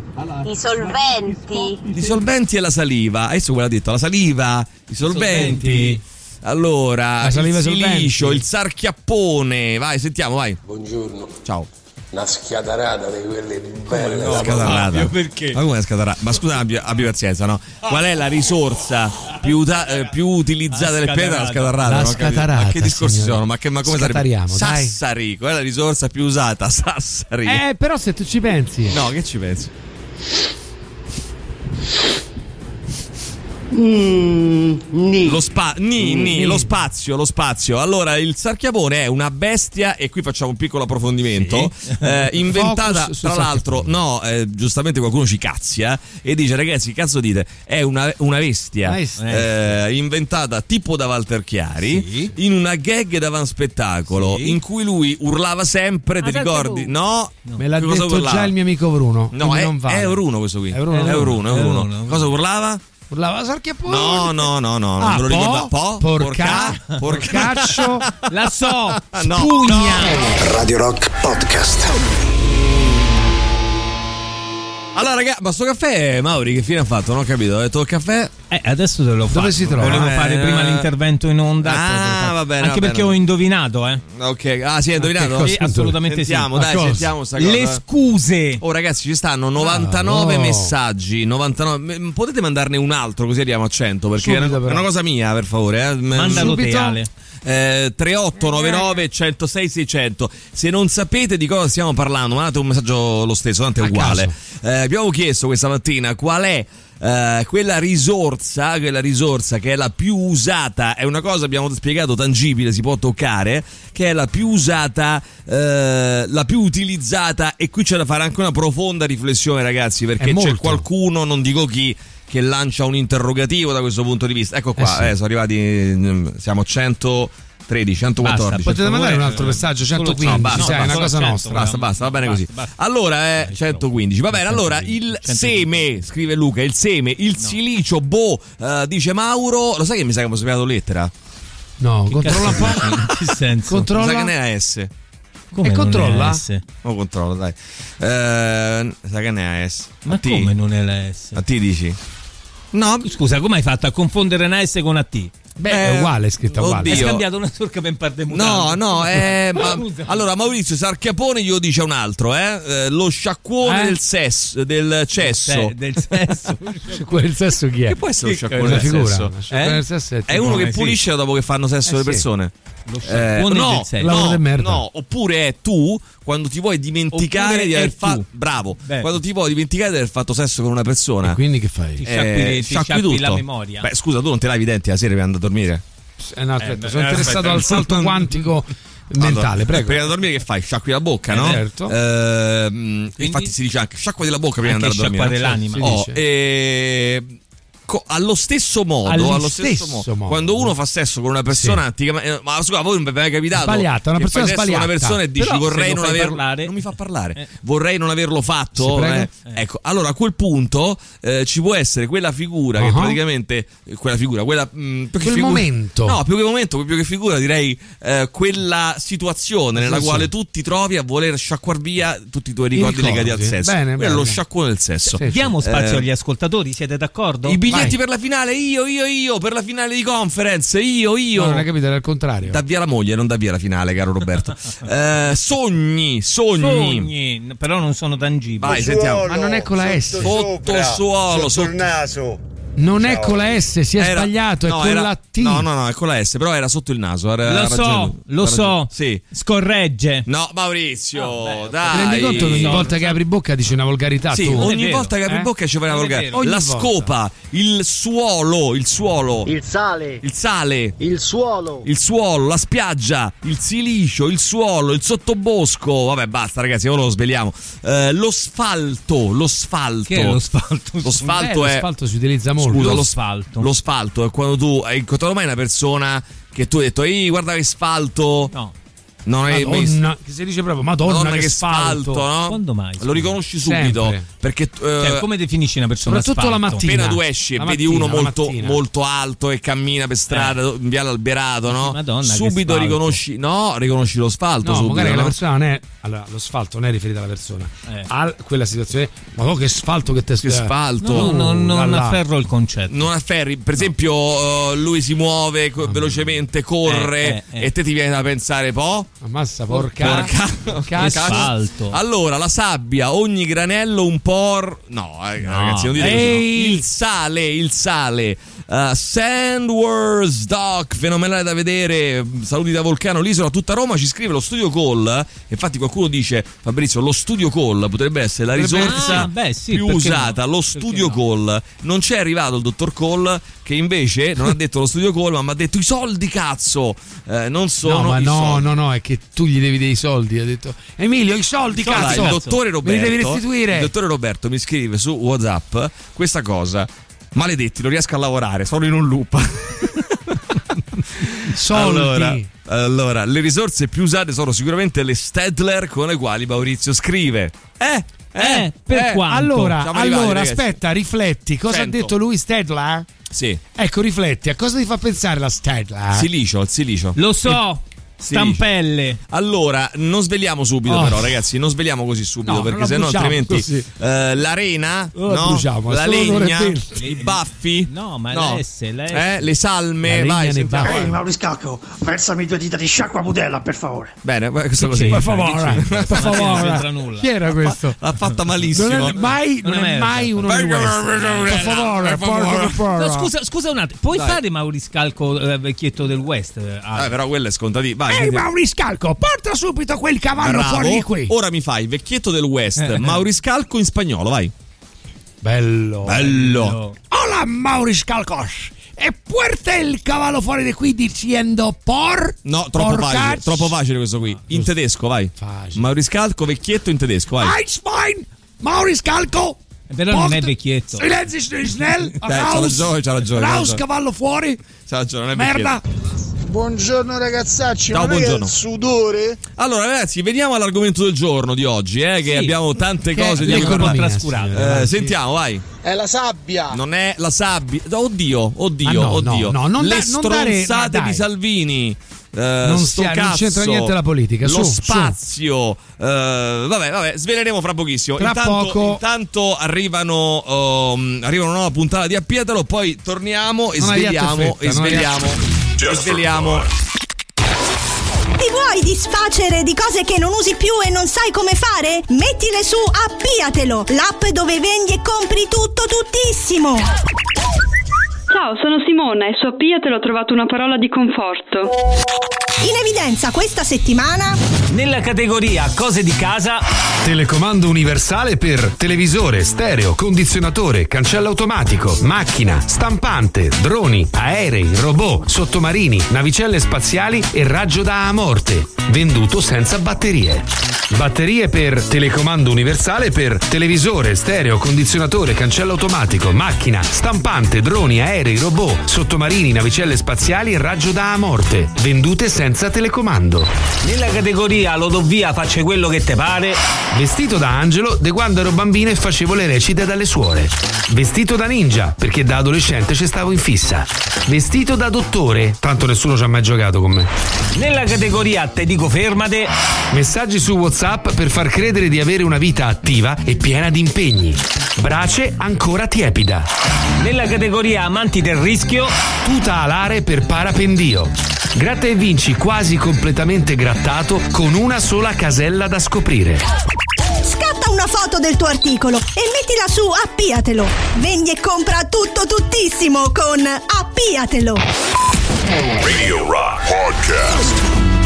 i solventi e la saliva. Adesso quella ha detto, la saliva, i solventi. Allora, il silicio, il sarchiappone. Vai, sentiamo, vai. Buongiorno. Ciao. Una scatarata di quelle belle. Scatarata. Perché? Ma come è scatarata? Ma scusa, abbi pazienza, no? Qual è la risorsa più utilizzata del pianeta? La scatarata. La scatarata. Ma che discorsi sono? Ma come sarebbe? Sassari, qual è la risorsa più usata? Sassari. Però se tu ci pensi. No, che ci pensi? Lo spazio. Allora, il sarchiapone è una bestia, e qui facciamo un piccolo approfondimento, inventata tra l'altro, giustamente qualcuno ci cazzia e dice: ragazzi, cazzo dite, è una bestia inventata tipo da Walter Chiari, in una gag da Van Spettacolo, in cui lui urlava sempre, ti ricordi? No, me l'ha detto già il mio amico Bruno. No, è Bruno questo qui. È Bruno. Cosa urlava? Urlava sarchiapone. No, non me lo ricordo. Porcaccio. La so. Spugna. Radio Rock Podcast. Allora ragazzi, ma sto caffè, Mauri, che fine ha fatto? Non ho capito, ho detto il caffè. Adesso te l'ho fatto. Dove si trova? Volevo fare prima l'intervento in onda. Va bene. Anche perché ho indovinato, Ok, sì, hai indovinato? Sì, assolutamente sentiamo, sì. Sentiamo sta cosa. Le scuse. Oh ragazzi, ci stanno 99 messaggi, 99. Potete mandarne un altro così arriviamo a 100, perché è una cosa mia, per favore. Mandalo te, Ale. 3899 106 600. Se non sapete di cosa stiamo parlando, mandate un messaggio lo stesso, tanto è uguale. Abbiamo chiesto questa mattina qual è quella risorsa che è la più usata. È una cosa, abbiamo spiegato, tangibile, si può toccare, che è la più usata, la più utilizzata. E qui c'è da fare anche una profonda riflessione, ragazzi, perché c'è qualcuno, non dico chi, che lancia un interrogativo da questo punto di vista. Ecco qua, sono arrivati, siamo 113, 114. Potete mandare un altro messaggio, 115, è una cosa nostra. Basta, va bene così. Allora è 115, va bene. Allora il seme, scrive Luca, il seme, il silicio, dice Mauro. Lo sai che mi sa che abbiamo sbagliato lettera? No, controlla un po'. In che senso? Controlla. Sa che ne ha S. Come controlla? Controlla, dai. Sa che ne ha S. Ma come non è la S? A T dici? No, scusa, come hai fatto a confondere una S con una T? Beh, è uguale, è scritta uguale. Hai scambiato una turca per parte mutante. No, allora Maurizio Sarchiapone glielo dice un altro, lo sciacquone del cesso. Del sesso. Quel sesso chi è? Che può essere lo sciacquone del sesso? Del sesso è uno che pulisce dopo che fanno sesso le persone. Lo sciacquone del sesso. No, oppure è tu quando ti vuoi dimenticare di aver fatto. Bravo. Quando ti vuoi dimenticare di aver fatto sesso con una persona. E quindi che fai? Ti sciacqui tutto. La memoria. Beh, scusa, tu non te lavi i denti la sera per andare a dormire? No, aspetta, sono interessato al salto quantico mentale, prego. Prima di dormire che fai? Sciacqui la bocca, no? Certo. Infatti si dice anche sciacquati la bocca prima di andare a dormire. L'anima. Allo stesso modo, quando uno fa sesso con una persona, ma scusa, voi non vi è mai capitato? Sbagliata, una persona sbagliata. Una persona e dici vorrei non averlo. Non mi fa parlare. Vorrei non averlo fatto. Ecco, allora a quel punto ci può essere quella figura che praticamente momento. No, più che momento, più che figura, direi quella situazione nella quale tu ti trovi a voler sciacquar via tutti i tuoi ricordi legati al sesso. Bene. Lo sciacquone del sesso. Diamo spazio agli ascoltatori, siete d'accordo? I biglietti per la finale, io per la finale di conference, io. No, non hai capito, era il contrario. Da via la moglie, non da via la finale, caro Roberto. Sogni, però non sono tangibili. Vai, sentiamo. Ma non è con la S. Sottosuolo, sotto il naso. Non è con la S, si è sbagliato, è con la T. No, è con la S, però era sotto il naso. Lo so. Sì. Scorregge. No, Maurizio, dai. Ti rendi conto che ogni volta che apri bocca dici una volgarità? Sì, ogni volta che apri bocca ci fai una volgarità. La scopa, il suolo. Il sale. Il suolo, la spiaggia, il silicio, il suolo, il sottobosco. Vabbè, basta ragazzi, ora lo sveliamo. L'asfalto. Che è l'asfalto? L'asfalto si utilizza molto. Scusa, lo sfalto è quando tu hai incontrato mai una persona che tu hai detto ehi guarda che sfalto. No. Madonna, che si dice proprio Madonna che sfalto, no? Quando mai? Lo riconosci subito. Sempre. Perché come definisci una persona soprattutto asfalto? la mattina. Appena tu esci e vedi uno molto alto e cammina per strada in viale Alberato, no? Madonna, subito riconosci lo sfalto. No, subito, magari no? La persona non è. Allora, lo sfalto non è riferito alla persona. A quella situazione. Ma che sfalto che te sfalto. Non afferro il concetto. Non afferri. Per esempio, lui si muove velocemente, corre e te ti viene da pensare ammazza, porca asfalto. Allora, la sabbia, ogni granello un po'. No, ragazzi, non dite così. Il sale. Sandworth Doc, fenomenale da vedere. Saluti da Volcano, l'isola, tutta Roma. Ci scrive lo Studio Call. Infatti qualcuno dice, Fabrizio, lo Studio Call potrebbe essere la risorsa più usata. Lo Studio Call. Non c'è arrivato il dottor Call, che invece non ha detto lo Studio Call, ma mi ha detto i soldi, cazzo. Non sono no, è che tu gli devi dei soldi. Ha detto Emilio, i soldi, cazzo. Il dottore Roberto, me li devi restituire. Il dottore Roberto mi scrive su WhatsApp questa cosa. Maledetti, non riesco a lavorare, sono in un loop. Soldi. Allora, le risorse più usate sono sicuramente le Stedler, con le quali Maurizio scrive. Per quanto? Allora aspetta, rifletti. Cosa ha detto lui, Stedler? Sì. Ecco, rifletti. A cosa ti fa pensare la Stedler? Il silicio. Lo so. Stampelle. Allora, non sveliamo subito, però, ragazzi, non sveliamo così subito, perché sennò altrimenti l'arena, la legna, i baffi, le salme, vai. Mauriscalco, versami 2 dita di sciacqua budella, per favore. Bene, questo così. Per favore. Chi era questo? L'ha fatta malissimo. Non è mai uno di questi. Per favore. Scusa un attimo, puoi fare Mauriscalco vecchietto del West? Però quello è scontati. Ehi Mauriscalco, porta subito quel cavallo fuori di qui. Ora mi fai vecchietto del West, Mauriscalco in spagnolo, vai. Bello. Hola Mauriscalcos. E puerta il cavallo fuori di qui dicendo No, troppo facile questo qui. In tedesco, vai. Facile. Mauriscalco vecchietto in tedesco, vai. Eins, mein Mauriscalco. Però non è vecchietto. Silenzio snell. C'ha ragione. Raus, cavallo fuori. C'ha ragione, non è merda. Buongiorno ragazzacci, ciao, buongiorno. È il sudore? Allora ragazzi, veniamo all'argomento del giorno di oggi, che abbiamo tante cose di cui parlare. Sentiamo, vai. È la sabbia. Non è la sabbia. Oddio. Non le stronzate di Salvini. Non c'entra niente la politica. Lo spazio. Vabbè, sveleremo fra pochissimo. Intanto arrivano una nuova puntata di Appiatelo, poi torniamo e sveliamo. Ti vuoi disfacere di cose che non usi più e non sai come fare? Mettile su Appiatelo, l'app dove vendi e compri tutto tuttissimo. Ciao, sono Simona e su Appiatelo ho trovato una parola di conforto. In evidenza questa settimana nella categoria cose di casa: telecomando universale per televisore, stereo, condizionatore, cancello automatico, macchina, stampante, droni, aerei, robot, sottomarini, navicelle spaziali e raggio da morte, venduto senza batterie. Batterie per telecomando universale per televisore, stereo, condizionatore, cancello automatico, macchina, stampante, droni, aerei, robot, sottomarini, navicelle spaziali e raggio da morte, vendute senza telecomando. Nella categoria lo do via, faccia quello che te pare: vestito da angelo de quando ero bambino e facevo le recite dalle suore. Vestito da ninja perché da adolescente ci stavo in fissa. Vestito da dottore, tanto nessuno ci ha mai giocato con me. Nella categoria te dico fermate: messaggi su WhatsApp per far credere di avere una vita attiva e piena di impegni. Brace ancora tiepida. Nella categoria amanti del rischio: tuta alare per parapendio. Gratta e vinci quasi completamente grattato con una sola casella da scoprire. Scatta una foto del tuo articolo e mettila su Appiatelo. Vendi e compra tutto tuttissimo con Appiatelo. Radio Rock Podcast.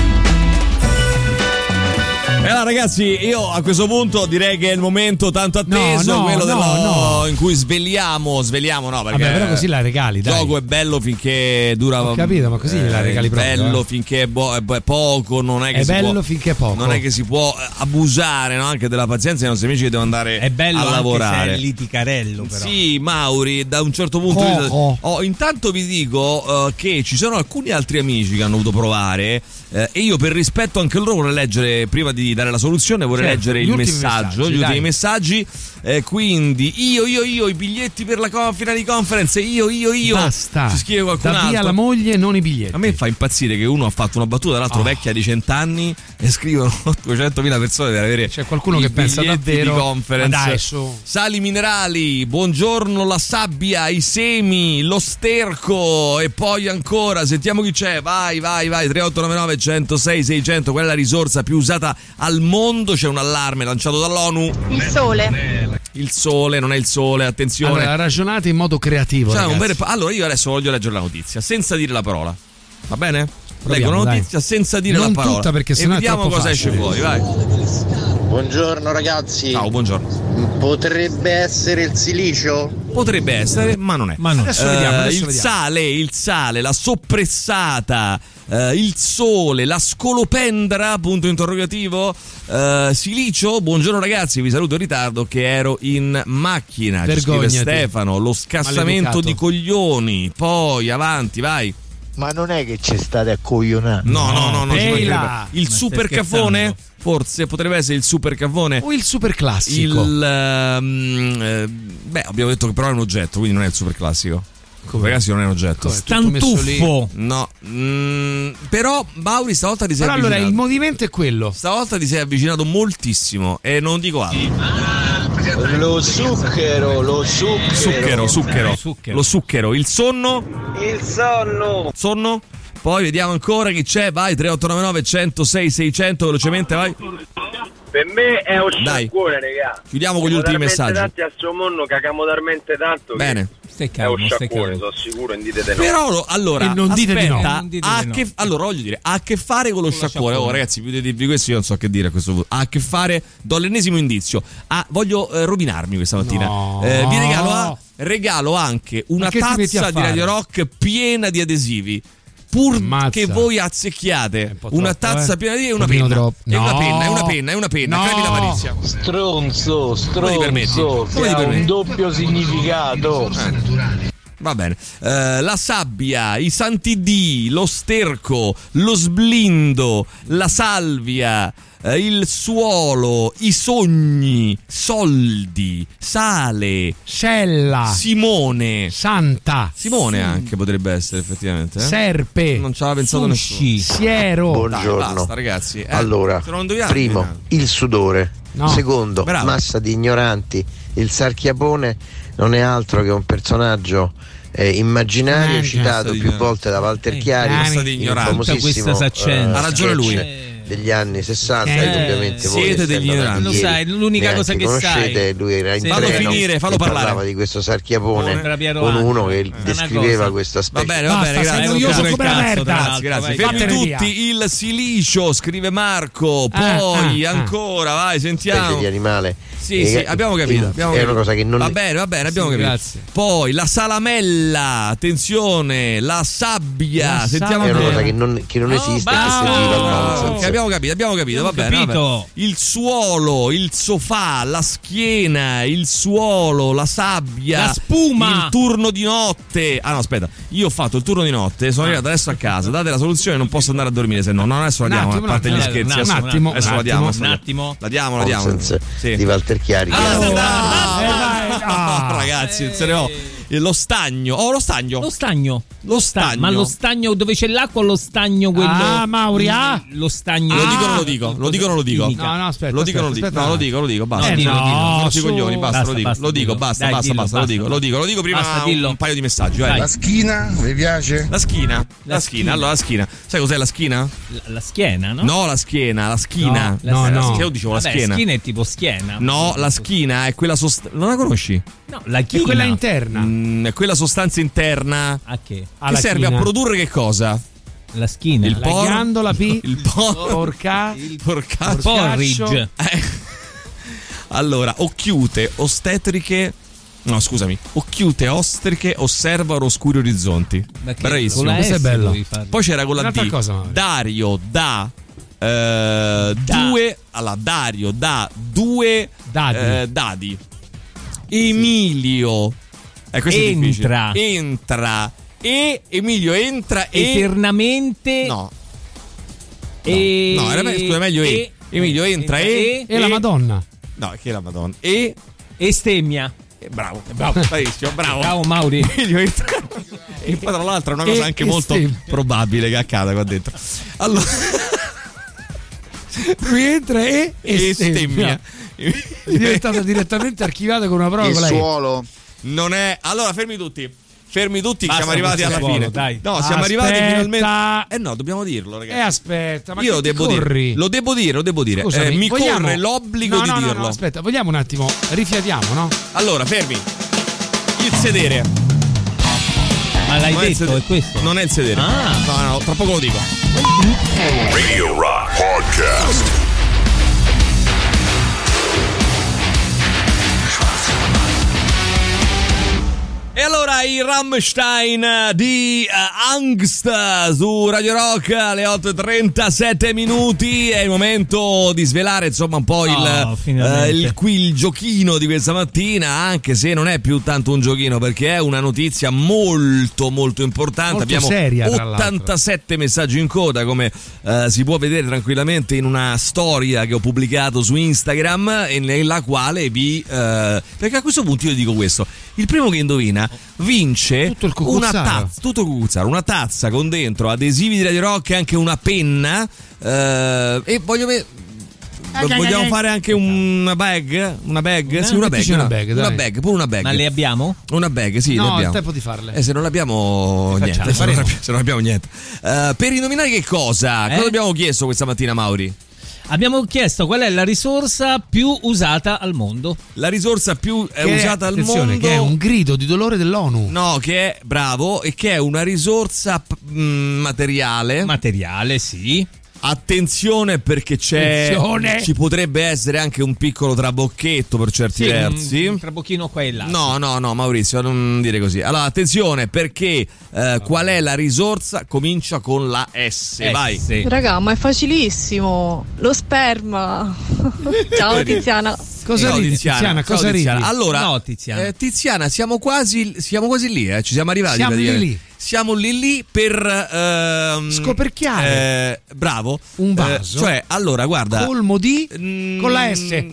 E allora ragazzi, io a questo punto direi che è il momento tanto atteso, in cui sveliamo no, perché vabbè, però così la regali, dai. Il gioco è bello finché dura. Ho capito, ma così la regali proprio. È bello finché è poco, non è che si bello può, finché è poco. Non è che si può abusare, no, anche della pazienza dei nostri amici che devono andare è bello a lavorare. Anche se è liticarello, però. Sì, Mauri, da un certo punto di vista. Intanto vi dico che ci sono alcuni altri amici che hanno voluto provare e io per rispetto anche loro vorrei leggere, prima di dare la soluzione, vorrei leggere il messaggio, gli ultimi messaggi. Quindi io i biglietti per la finale di conference, io basta, ci scrive qualcun altro. Da via la moglie, non i biglietti. A me fa impazzire che uno ha fatto una battuta, l'altro vecchia di 100 anni, e scrivono 200.000 persone per avere c'è qualcuno che pensa davvero di conference. Dai, sali minerali, buongiorno, la sabbia, i semi, lo sterco, e poi ancora sentiamo chi c'è. Vai 3899 106 600, quella è la risorsa più usata al mondo. C'è un allarme lanciato dall'ONU. Il sole non è il sole, attenzione. Allora, ragionate in modo creativo. Allora io adesso voglio leggere la notizia senza dire la parola. Va bene? Proviamo, leggo la notizia senza dire non la parola. Tutta, perché e vediamo cosa esce fuori, vai. Buongiorno ragazzi. Ciao, buongiorno. Potrebbe essere il silicio? Potrebbe essere, ma non è. Adesso vediamo. Il sale, la soppressata, il sole, la scolopendra, punto interrogativo, silicio. Buongiorno ragazzi, vi saluto in ritardo che ero in macchina. Ci scrive Stefano. Lo scassamento di coglioni. Poi avanti, vai. Ma non è che c'è state a coglionare? No. Il super caffone? Forse potrebbe essere il super caffone o il super classico. Abbiamo detto che però è un oggetto, quindi non è il super classico. Ragazzi, non è un oggetto. Stantuffo. No. Però Mauri stavolta ti sei avvicinato. Allora il movimento è quello. Stavolta ti sei avvicinato moltissimo e non dico altro. Lo zucchero. Lo zucchero. Il sonno. Sonno. Poi vediamo ancora chi c'è. Vai, 3899 106 600, velocemente, vai. Per me è un sciacquone, regà. Chiudiamo con gli ultimi messaggi. Tanti al suo mondo cagamo talmente tanto. Bene. È un sciacquone, sono sicuro, non dite di no. Però allora, non dite di no. Allora voglio dire, ha a che fare con lo sciacquone. Oh ragazzi, più di dirvi questo io non so che dire a questo punto. Ha a che fare, do l'ennesimo indizio. Voglio rovinarmi questa mattina. Vi regalo anche una tazza di Radio Rock piena di adesivi. pur che voi azzecchiate una tazza piena di una penna. No. È una penna, No. credi la malizia. Stronzo, Come ti ha un doppio significato. Va bene. La sabbia, i santidì, lo sterco, lo sblindo, la salvia, il suolo, i sogni, soldi, sale, Scella, Simone, Santa, Simone anche potrebbe essere effettivamente. Serpe, non ci aveva pensato nessuno. Siero. Buongiorno. Dai, basta, ragazzi. Allora, se non indovinate, primo, il sudore. No. Secondo, Bravo. massa di ignoranti. Il Sarchiapone non è altro che un personaggio immaginario citato più volte da Walter Chiari, massa di il ignoranti. famosissimo Ha ragione lui. degli anni 60 ovviamente voi siete degli ignoranti. Lo sai, l'unica cosa che sai. Lui era in fallo treno finire, fallo e parlare. parlava di questo Sarchiapone con uno che descriveva questo aspetto. Va bene, grazie. Noioso come la merda. Grazie. Fermi tutti, il silicio, scrive Marco. Poi ancora, vai, sentiamo. Specie di animale. Sì, abbiamo capito. È una cosa che non va bene, abbiamo capito. Grazie. Poi la salamella, attenzione, la sabbia, sentiamo. È una cosa che non esiste, che serviva al nonsense. Abbiamo capito, va bene. Vabbè. Il suolo, il sofà, la schiena, il suolo, la sabbia, la spuma, il turno di notte. Ah no, aspetta, io ho fatto il turno di notte, sono arrivato adesso a casa, date la soluzione, non posso andare a dormire se no. No, adesso la diamo, a parte gli scherzi. Un attimo. Adesso la diamo. La diamo. Sì. Di Walter Chiari. Ragazzi, se ne ho. Lo stagno. Oh, lo stagno. Ma lo stagno dove c'è l'acqua o lo stagno quello? Ah, Mauri, lo stagno. Lo dico o non lo dico? Lo dico o non lo dico? No, aspetta. Lo dico o non lo dico? No, lo dico, basta. No, sui coglioni, basta, lo dico, basta, lo dico prima un paio di messaggi. La schina, vi piace? La schina. Allora, la schina. Sai cos'è la schina? La schiena, no? No, la schina. No. Io dicevo la schiena. La schina è tipo schiena. No, la schina è quella non la conosci? No, la china. È quella interna. È quella sostanza interna. A che? Che serve a produrre che cosa? La schina. Il ghiandola P. Il porridge. Allora, occhiute, ostriche osservano oscuri orizzonti. Bravissimo. Questo è bello. Poi c'era con la D. Dario da due dadi. Emilio entra e Emilio entra eternamente. No, era meglio Emilio entra e la Madonna. No, che è la Madonna e stemmia. Bravo, bravissimo, bravo Mauri. Emilio entra e poi tra l'altro è una cosa anche molto probabile che accada qua dentro. Allora lui entra e stemmia. È diventata direttamente archiviata con una prova. Il suolo non è. Allora fermi tutti, basta, siamo arrivati alla fine. Dai. No, siamo arrivati finalmente. No, dobbiamo dirlo, ragazzi. Aspetta, ma io lo devo dire. Scusami, mi corre l'obbligo di dirlo. No, aspetta, vogliamo un attimo, rifiatiamo, no? Allora, fermi. Il sedere. Ma l'hai detto, è questo? Non è il sedere. No, tra poco lo dico. Radio Rock Podcast. E allora i Rammstein di Angst su Radio Rock alle 8:37 minuti. È il momento di svelare insomma un po' il giochino di questa mattina, anche se non è più tanto un giochino perché è una notizia molto molto importante. Molto abbiamo seria, 87 messaggi in coda, come si può vedere tranquillamente in una storia che ho pubblicato su Instagram e nella quale perché a questo punto io dico questo: il primo che indovina vince una tazza con dentro adesivi di Radio Rock e anche una penna e vogliamo fare anche una bag? Una bag? Sì, una bag. Ma le abbiamo? Una bag, sì, no, le abbiamo. è tempo di farle. Se non l'abbiamo niente. Se non abbiamo niente. Per indovinare che cosa? Cosa abbiamo chiesto questa mattina, Mauri? Abbiamo chiesto qual è la risorsa più usata al mondo. La risorsa più usata al mondo, che è un grido di dolore dell'ONU. No, che è bravo, e che è una risorsa materiale. Materiale, sì. Attenzione perché ci potrebbe essere anche un piccolo trabocchetto per certi versi. Un trabocchino qua e là. No, Maurizio, non dire così. Allora, attenzione perché qual è la risorsa? Comincia con la S. Vai. Raga, ma è facilissimo. Lo sperma. Ciao Tiziana. Cosa ridi, Tiziana? Cosa ridi? Allora, Tiziana, siamo quasi lì, ci siamo arrivati. Siamo lì per scoperchiare. Bravo. Un vaso. Cioè, allora, guarda. Colmo di con la S.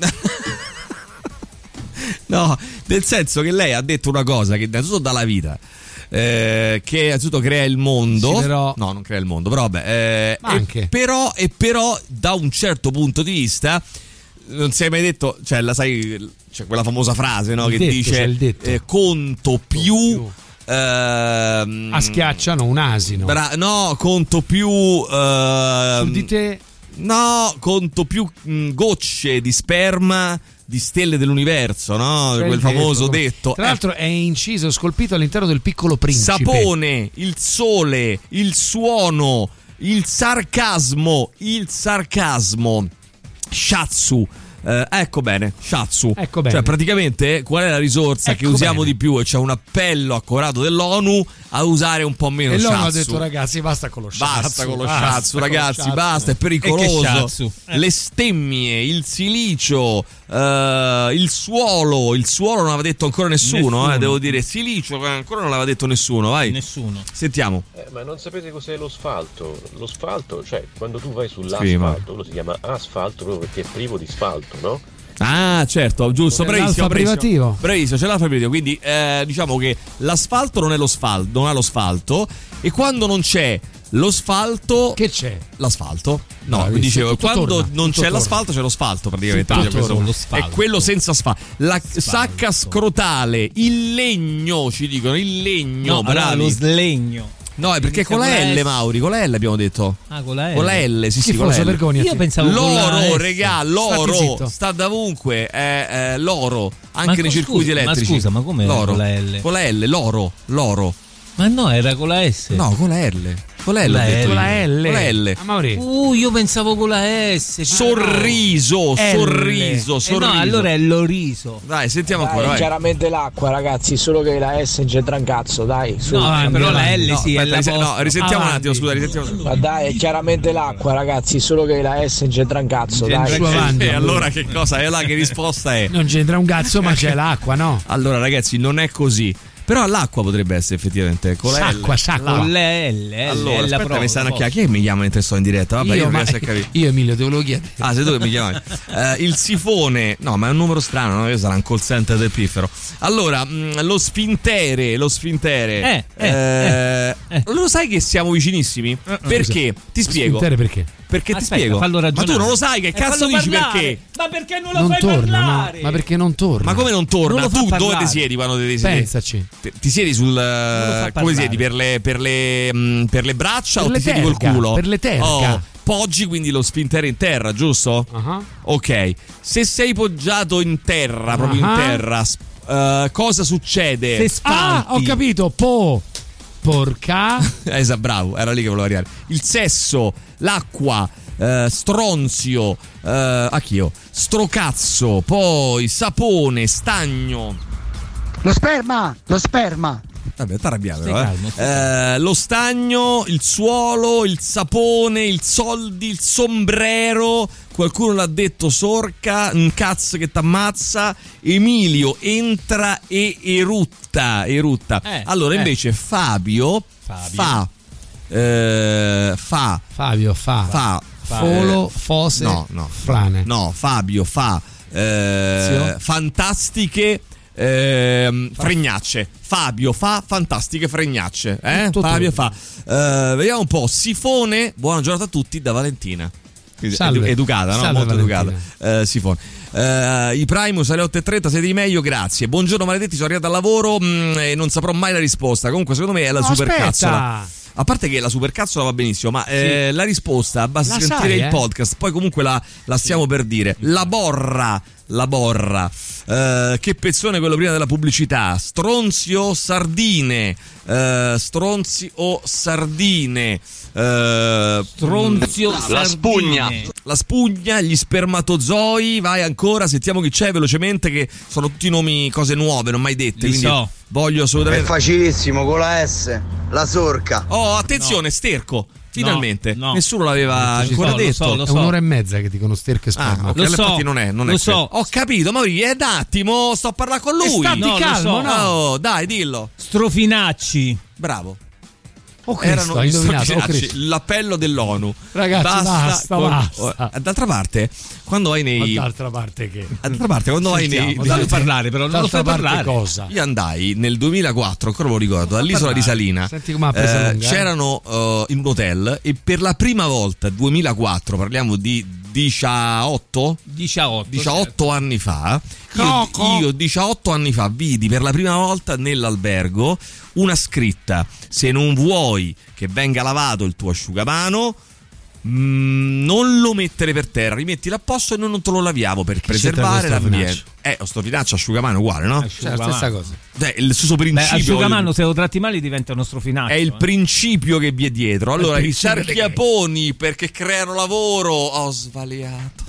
No, nel senso che lei ha detto una cosa che innanzitutto dà la vita. Che innanzitutto crea il mondo. Sì, però... No, non crea il mondo, però vabbè. Anche. Però da un certo punto di vista. Non si è mai detto, cioè la sai, c'è quella famosa frase, no, che dice conto più schiacciano un asino. No, conto più su di te. No, conto più gocce di sperma di stelle dell'universo, no? C'è quel famoso detto. Tra l'altro è inciso, scolpito all'interno del Piccolo Principe. Sapone, il sole, il suono, il sarcasmo. Shatsu. Ecco bene. Cioè praticamente qual è la risorsa che usiamo di più? E c'è un appello accorato dell'ONU a usare un po' meno e shatsu. l'ONU ha detto ragazzi basta con lo shatsu. Ragazzi, basta, è pericoloso. Le stemmie, il silicio, il suolo non aveva detto ancora nessuno. Devo dire silicio ancora non l'aveva detto nessuno. Vai. Nessuno. Sentiamo. Ma non sapete cos'è l'asfalto? L'asfalto, cioè quando tu vai sull'asfalto lo si chiama asfalto proprio perché è privo di asfalto, no? Ah, certo, giusto, bravissimo. Privativo. Bravissimo, c'è l'alfa privativo. Quindi diciamo che l'asfalto non ha l'asfalto e quando non c'è l'asfalto, che c'è? L'asfalto. No, vi dicevo, quando non c'è l'asfalto c'è l'asfalto praticamente. È quello senza asfalto. La sacca scrotale, il legno, ci dicono, il legno, no, bravi. Lo slegno. No, è perché con la L, Mauri, con la L abbiamo detto. Ah, con la L. Con la L, sì, con la L. Vergognati. Io pensavo l'oro, regà, l'oro sta dovunque, è l'oro, anche nei circuiti elettrici. Ma scusa, ma come l'oro? Con la L? Con la L, l'oro. Ma no, era con la S. No, con la L. Con la L. Con la L. Io pensavo con la S. Sorriso. No, allora è l'oriso. Dai, sentiamo ancora. Chiaramente l'acqua, ragazzi, solo che la S c'entra un cazzo, dai. No, però la L sì, è la no, risentiamo un attimo, scusa, Ma dai, è chiaramente l'acqua, ragazzi, solo che la S c'entra un cazzo, dai. E allora che cosa è là? Che risposta è? Non c'entra un cazzo, ma c'è l'acqua, no? Allora, ragazzi, non è così. Però l'acqua potrebbe essere effettivamente con la L. Con le L. Allora, aspetta, mi stanno a chiacchierare. Chi mi chiama mentre sto in diretta? Vabbè, io Emilio te volevo chiedere. Ah, sei tu che mi chiamavi. Il sifone. No, ma è un numero strano, no? Io sarà un call center del piffero. Allora, lo sfintere. Lo sai che siamo vicinissimi? Perché? Ti spiego. Perché? Perché ti spiego. Ma tu non lo sai, che cazzo dici perché? Ma perché non lo fai parlare? No? Ma perché non torna? Ma come non torna? Tu dove ti siedi quando ti siedi? Pensaci. Ti siedi sul come siedi? Per le braccia o ti siedi col culo? Per le terga. Poggi quindi lo sfintere in terra, giusto? Ok. Se sei poggiato in terra, proprio in terra, cosa succede? Se ho capito. Porca. Esatto, bravo, era lì che volevo arrivare. Il sesso, l'acqua, stronzio, strocazzo, poi sapone, stagno. Lo sperma. Vabbè, t'arrabbiato, lo stagno, il suolo, il sapone, il soldi, il sombrero. Qualcuno l'ha detto sorca, un cazzo che t'ammazza. Emilio entra e erutta. Allora invece Fabio fa Folo, fose, frane. No, Fabio fa fantastiche fregnacce. Fabio fa fantastiche fregnacce. Fabio fa. Vediamo un po'. Sifone. Buona giornata a tutti da Valentina. Educata, no? Molto Valentina. Educata. Sifone. I Primus alle 8:30 siete di meglio, grazie. Buongiorno maledetti, sono arrivato al lavoro e non saprò mai la risposta. Comunque secondo me è la supercazzola. A parte che la supercazzola va benissimo, ma la risposta basta sentire il podcast. Poi comunque la stiamo per dire. La borra la borra. Che pezzone quello prima della pubblicità. Stronzi o sardine? Stronzi o sardine? Stronzio, la spugna. La spugna, gli spermatozoi. Vai ancora, sentiamo chi c'è velocemente, che sono tutti nomi, cose nuove, non mai dette. Li quindi so. voglio assolutamente. È facilissimo, con la S, la sorca. Oh, attenzione, sterco. Finalmente, no. Nessuno l'aveva ancora detto. È un'ora e mezza che dicono sterco e sperma. Lo so, infatti non è lo so. Ho capito, Maurizio, un attimo, sto a parlare con lui. Stati calmo, no? Oh, dai, dillo. Strofinacci. Bravo. Cristo, hai indovinato, l'appello dell'ONU. Ragazzi, basta. D'altra parte, quando vai nei. D'altra parte che? D'altra parte, quando vai nei. Devi parlare, però non lo fai parlare. Cosa? Io andai nel 2004, ancora me lo ricordo, all'isola di Salina. Senti come ha presa lunga, c'erano in un hotel e per la prima volta, 2004, parliamo di 18 anni fa. Io 18 anni fa vidi per la prima volta nell'albergo una scritta: se non vuoi che venga lavato il tuo asciugamano, non lo mettere per terra, rimettilo a posto e noi non te lo laviamo per preservare l'ambiente. Lo strofinaccio, asciugamano uguale, no? Cioè, la stessa cosa. Il suo principio. Asciugamano, se lo tratti male diventa uno strofinaccio. È il principio che vi è dietro. Allora, i cerchiaponi perché creano lavoro. Ho sbagliato.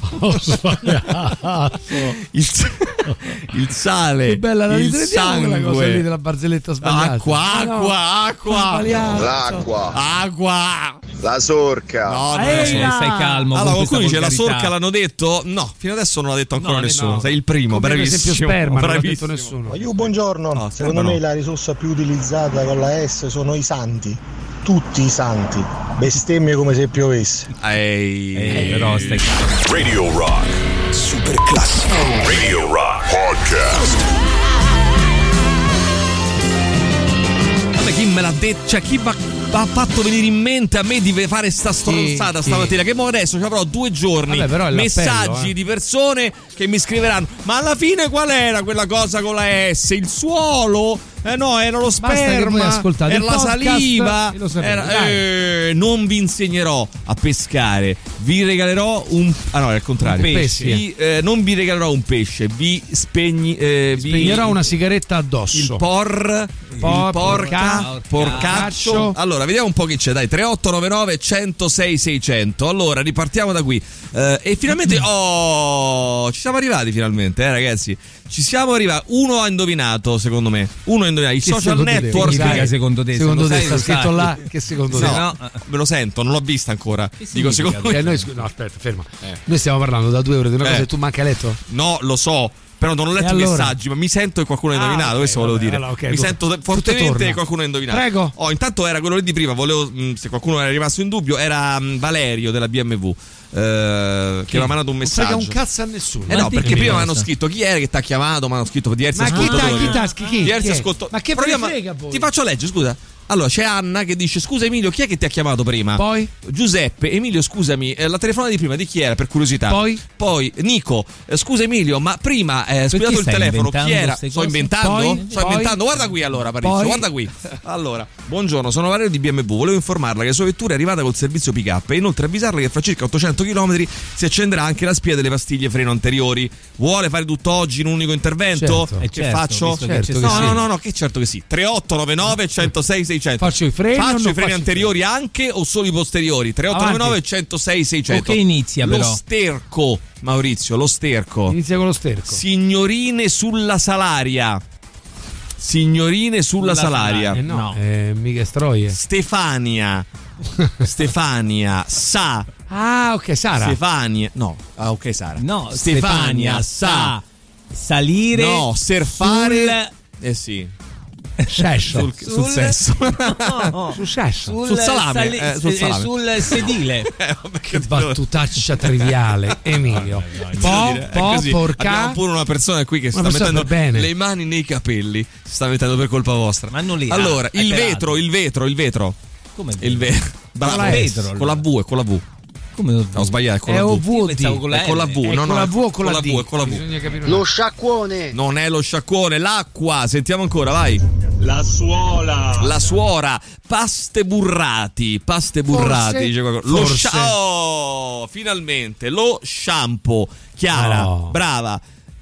Il sale. Che bella la il sangue, cosa lì della barzelletta sbagliata. Acqua. L'acqua. La sorca. No, stai calmo. Allora, qualcuno dice la sorca l'hanno detto? No, fino adesso non l'ha detto ancora nessuno. No. Sei il primo, come bravissimo. Per esempio sperma, non l'ha bravissimo. detto nessuno. Ma io buongiorno. No, secondo me la risorsa più utilizzata con la S sono i santi. Tutti i santi. Bestemmie come se piovesse. Però stai calmo. Radio Rock. Super classico. Radio Rock Podcast. Vabbè, chi me l'ha detto? Cioè, chi ha fatto venire in mente a me di fare sta stronzata stamattina? Che mo adesso ci avrò 2 giorni. Vabbè, però messaggi di persone che mi scriveranno: ma alla fine qual era quella cosa con la S? Il suolo? No, era lo sperma, era la saliva. Non vi insegnerò a pescare, vi regalerò un. Ah no, è il contrario. Non vi regalerò un pesce, vi spegnerò una sigaretta addosso. Il porcaccio. Allora, vediamo un po' chi c'è. Dai, 3899 106 600. Allora, ripartiamo da qui. E finalmente, ci siamo arrivati finalmente, ragazzi. Ci siamo arrivati. Uno ha indovinato, secondo me. I social network. Secondo te sta scritto là. Che secondo te? No, me lo sento, non l'ho vista ancora. Dico secondo me. No, aspetta, ferma. Noi stiamo parlando da 2 ore di una cosa che tu manca letto? No, lo so. Però non ho letto i messaggi, ma mi sento che qualcuno ha indovinato. Questo volevo dire. Mi sento fortemente che qualcuno ha indovinato. Prego. Intanto era quello lì di prima. Volevo, se qualcuno era rimasto in dubbio, era Valerio della BMW. Che mi ha mandato un messaggio. Non frega un cazzo a nessuno. No, perché prima mi hanno scritto chi era che ti ha chiamato. Mi hanno scritto diversi ascoltatori. Ma che frega poi? Ti faccio leggere, scusa. Allora c'è Anna che dice: scusa Emilio, chi è che ti ha chiamato prima? Poi Giuseppe. Emilio, scusami, la telefonata di prima di chi era, per curiosità? Poi Nico, scusa Emilio, ma prima scusato il telefono, chi era? Sto inventando? Guarda qui allora, Parizio, guarda qui. Allora, buongiorno, sono Valerio di BMW. Volevo informarla che la sua vettura è arrivata col servizio pick up e inoltre avvisarla che fra circa 800 km si accenderà anche la spia delle pastiglie freno anteriori. Vuole fare tutto oggi in un unico intervento? Che faccio? No, che certo che sì. 3899 106 600. Faccio i freni anteriori anche o solo i posteriori? 3899 106 600. Che inizia però? Lo sterco, Maurizio, lo sterco. Inizia con lo sterco. Signorine sulla salaria. No, mica stroie. Stefania. Sa. Ah, ok, Sara. Stefania. No. Ah, ok, Sara. No, Stefania sa. Salire. No, surfare. Sì. Sesso. Sul sesso. No. Sul sesso. Sul salame. Sul sedile. Che battutaccia triviale, Emilio. Porca. Abbiamo pure una persona qui che sta mettendo le mani nei capelli. Si sta mettendo per colpa vostra. Ma non li allora, il vetro. Come il vetro? Vetro. Con la V. Come ho sbagliato? È con la V. Lo sciacquone. Non è lo sciacquone, l'acqua. Sentiamo ancora, vai. La suora. Paste burrati, dice qualcosa. Finalmente lo shampoo. Chiara, brava.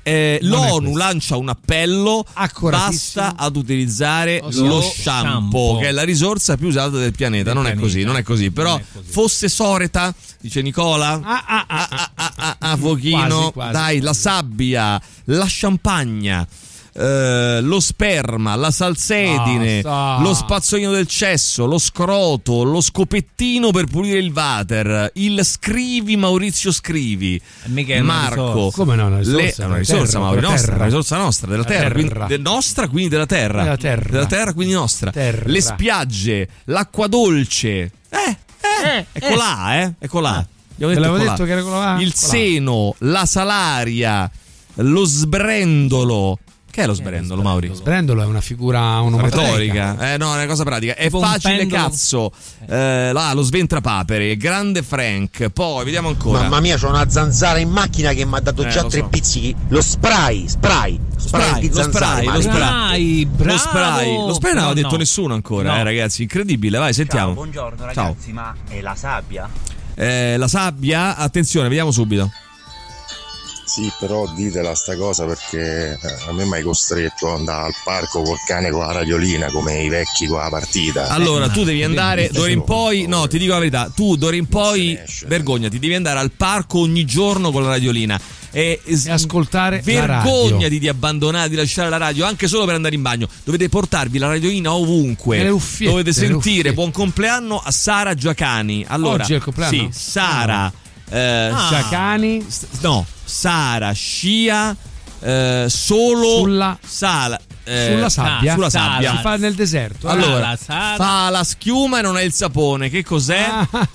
l'ONU lancia un appello: basta ad utilizzare lo shampoo, che è la risorsa più usata del pianeta. Non è così. Però fosse Soreta, dice Nicola, fuochino, quasi. Dai, la sabbia, la champagna, lo sperma, la salsedine, lo spazzolino del cesso, lo scroto, lo scopettino per pulire il water, il scrivi Maurizio Scrivi, Marco. Come no, una risorsa, Mauri, una risorsa nostra, della terra, quindi della terra, della terra, quindi nostra. Le spiagge, l'acqua dolce, eccola. L'avevo detto che era quella. Il seno, la salaria, lo sbrendolo. Che è lo sbrendolo, Mauri? Lo sbrendolo è una figura retorica. No, è una cosa pratica. È facile, cazzo. Lo sventrapapere, grande Frank. Poi vediamo ancora. Mamma mia, c'ho una zanzara in macchina che mi ha dato già 3 pizzichi. Lo spray di zanzare. Lo spray non aveva detto nessuno ancora, ragazzi. Incredibile. Vai, sentiamo. Ciao, buongiorno ragazzi, ma è la sabbia? La sabbia, attenzione, vediamo subito. Sì, però ditela sta cosa perché a me mi hai costretto ad andare al parco col cane con la radiolina come i vecchi con la partita. Allora tu devi andare d'ora in poi, no, ti dico la verità, tu d'ora in poi vergognati, devi andare al parco ogni giorno con la radiolina e ascoltare la radio. Vergognati di abbandonare, di lasciare la radio anche solo per andare in bagno. Dovete portarvi la radiolina ovunque. Dovete sentire buon compleanno a Sara Giacani. Allora, oggi è il compleanno? Sì, Sara Giacani. No, Sara scia solo sulla sabbia. Sulla sabbia. Si fa nel deserto. Allora, fa la schiuma e non è il sapone. Che cos'è?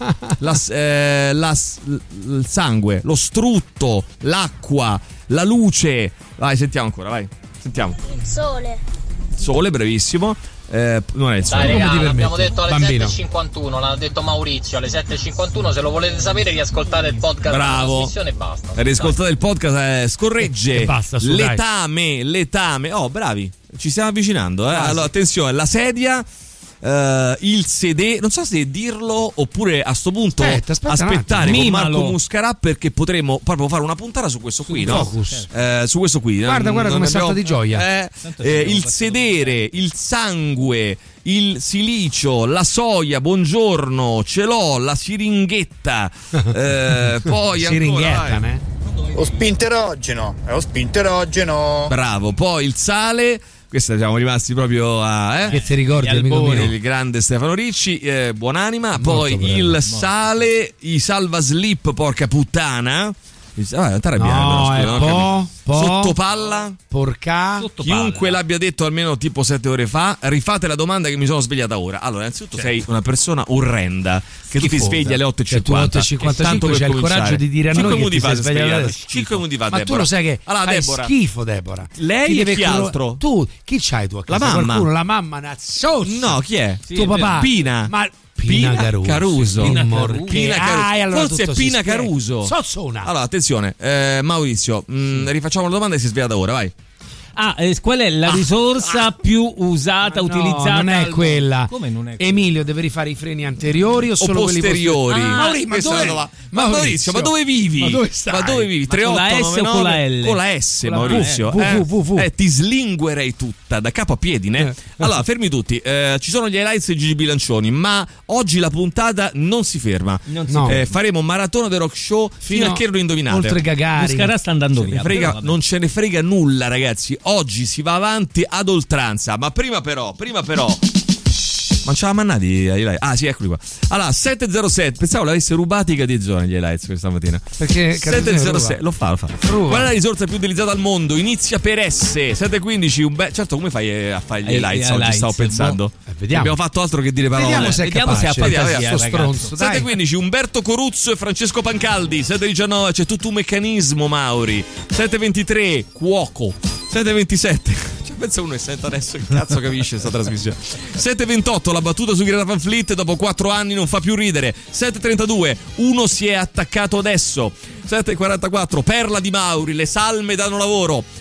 Il sangue, lo strutto, l'acqua, la luce. Vai, sentiamo ancora, vai. Sentiamo. Il Sole, bravissimo. Non è il sole. Dai, raga, l'abbiamo detto alle 7.51, l'ha detto Maurizio alle 7.51. Se lo volete sapere, riascoltate il podcast. Bravo. E basta. Riascoltate il podcast, scorregge. E basta, letame. Oh, bravi. Ci stiamo avvicinando, Allora, attenzione, la sedia, il sedere, non so se dirlo oppure a sto punto aspettare con Marco Muscarà, perché potremo proprio fare una puntata su questo qui, no? Su questo qui. Guarda come salta di gioia. Il sedere, il sangue, il silicio, la soia, buongiorno, ce l'ho, la siringhetta. Poi siringhetta, ancora, Lo spinterogeno. È lo spinterogeno. Bravo, poi il sale. Questa siamo rimasti proprio a che ti ricordi, amico mio, il grande Stefano Ricci, buonanima. Poi il sale, i salvaslip, porca puttana. Sottopalla, porca. Chiunque l'abbia detto almeno tipo 7 ore fa, rifate la domanda che mi sono svegliata ora. Allora, innanzitutto sei una persona orrenda, che tu ti svegli alle 8.55, c'hai il coraggio di dire a noi che ti sei svegliato adesso. 5 minuti fa, ma Deborah. tu lo sai che fai schifo, Deborah. Lei e chi altro? Tu, chi c'hai tu a casa? La mamma. Qualcuno, la mamma nazzosa. No, chi è? Tuo papà. Pina. Ma Pina Caruso. Forse è Pina Caruso. Allora, attenzione, Maurizio, rifacciamo la domanda e si sveglia da ora, vai. Qual è la risorsa più usata, utilizzata? Non è quella. Come non è? Emilio, devi rifare i freni anteriori o solo posteriori? Maurizio, ma dove vivi? Ma dove stai? Ma dove vivi? 3899 con la S o con la S, Maurizio. Ti slinguerei tutta da capo a piedi, Allora, fermi tutti. Ci sono gli highlights di Gigi Bilancioni, ma oggi la puntata non si ferma. Faremo un maratona del rock show fino a che lo indovinate. Oltre Gagarin. Muscarà sta andando via. Non ce ne frega nulla, ragazzi. Oggi si va avanti ad oltranza, ma prima però ma ce l'ha mannati gli highlights? Ah sì, eccoli qua. Allora, 707, pensavo l'avesse rubati i Catizzone gli highlights questa mattina. Perché 707, lo fa. Qual è la risorsa più utilizzata al mondo? Inizia per S. 715, certo, come fai a fare gli highlights oggi? Stavo pensando. Vediamo. Abbiamo fatto altro che dire parole. Vediamo se è capace. Stronzo, 715 Umberto Coruzzo e Francesco Pancaldi. 719 c'è tutto un meccanismo, Mauri. 723 Cuoco. 727 pensa uno e senta adesso che cazzo capisce questa trasmissione. 728 la battuta su Greta Van Fleet dopo 4 anni non fa più ridere. 732 uno si è attaccato adesso. 744 Perla di Mauri, le salme danno lavoro.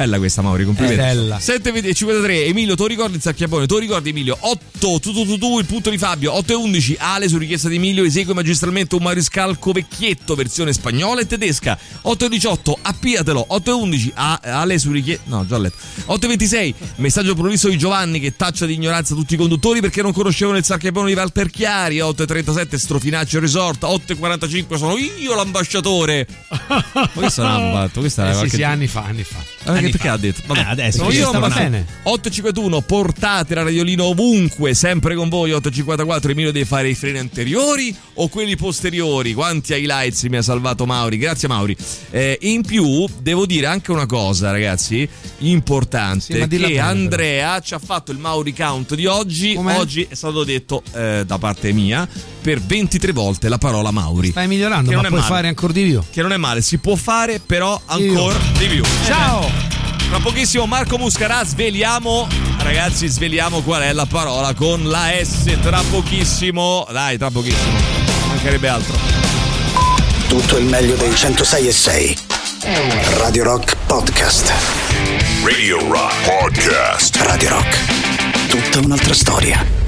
Bella questa, Mauri, complimenti. 7:53, Emilio, tu ricordi il Sacchiapone? Tu ricordi, Emilio? 8 tu il punto di Fabio. 8:11, Ale su richiesta di Emilio esegue magistralmente un maniscalco vecchietto versione spagnola e tedesca. 8:18, appiatelo. 8:11, Ale su richiesta, no, già letto. 8:26, messaggio provvisto di Giovanni che taccia di ignoranza tutti i conduttori perché non conoscevano il Sacchiapone di Valperchiari. 8:37, strofinaccio resort. 8:45, sono io l'ambasciatore. Ma questa non l'hanno fatto, questa era sì, anni fa. Perché ha detto? Vabbè, adesso io stava bene. 8:51, portate la radiolina ovunque, sempre con voi. 8:54, Emilio deve fare i freni anteriori o quelli posteriori? Quanti highlights mi ha salvato Mauri, grazie Mauri. In più devo dire anche una cosa, ragazzi, importante, che Andrea ci ha fatto il Mauri Count di oggi. Com'è? Oggi è stato detto da parte mia per 23 volte la parola Mauri. Stai migliorando, ma puoi fare ancora di più. Che non è male, si può fare, però ancora di più. Ciao! Tra pochissimo Marco Muscarà, sveliamo qual è la parola con la S. Tra pochissimo, mancherebbe altro. Tutto il meglio dei 106.6 Radio Rock Podcast. Radio Rock Podcast. Radio Rock, tutta un'altra storia.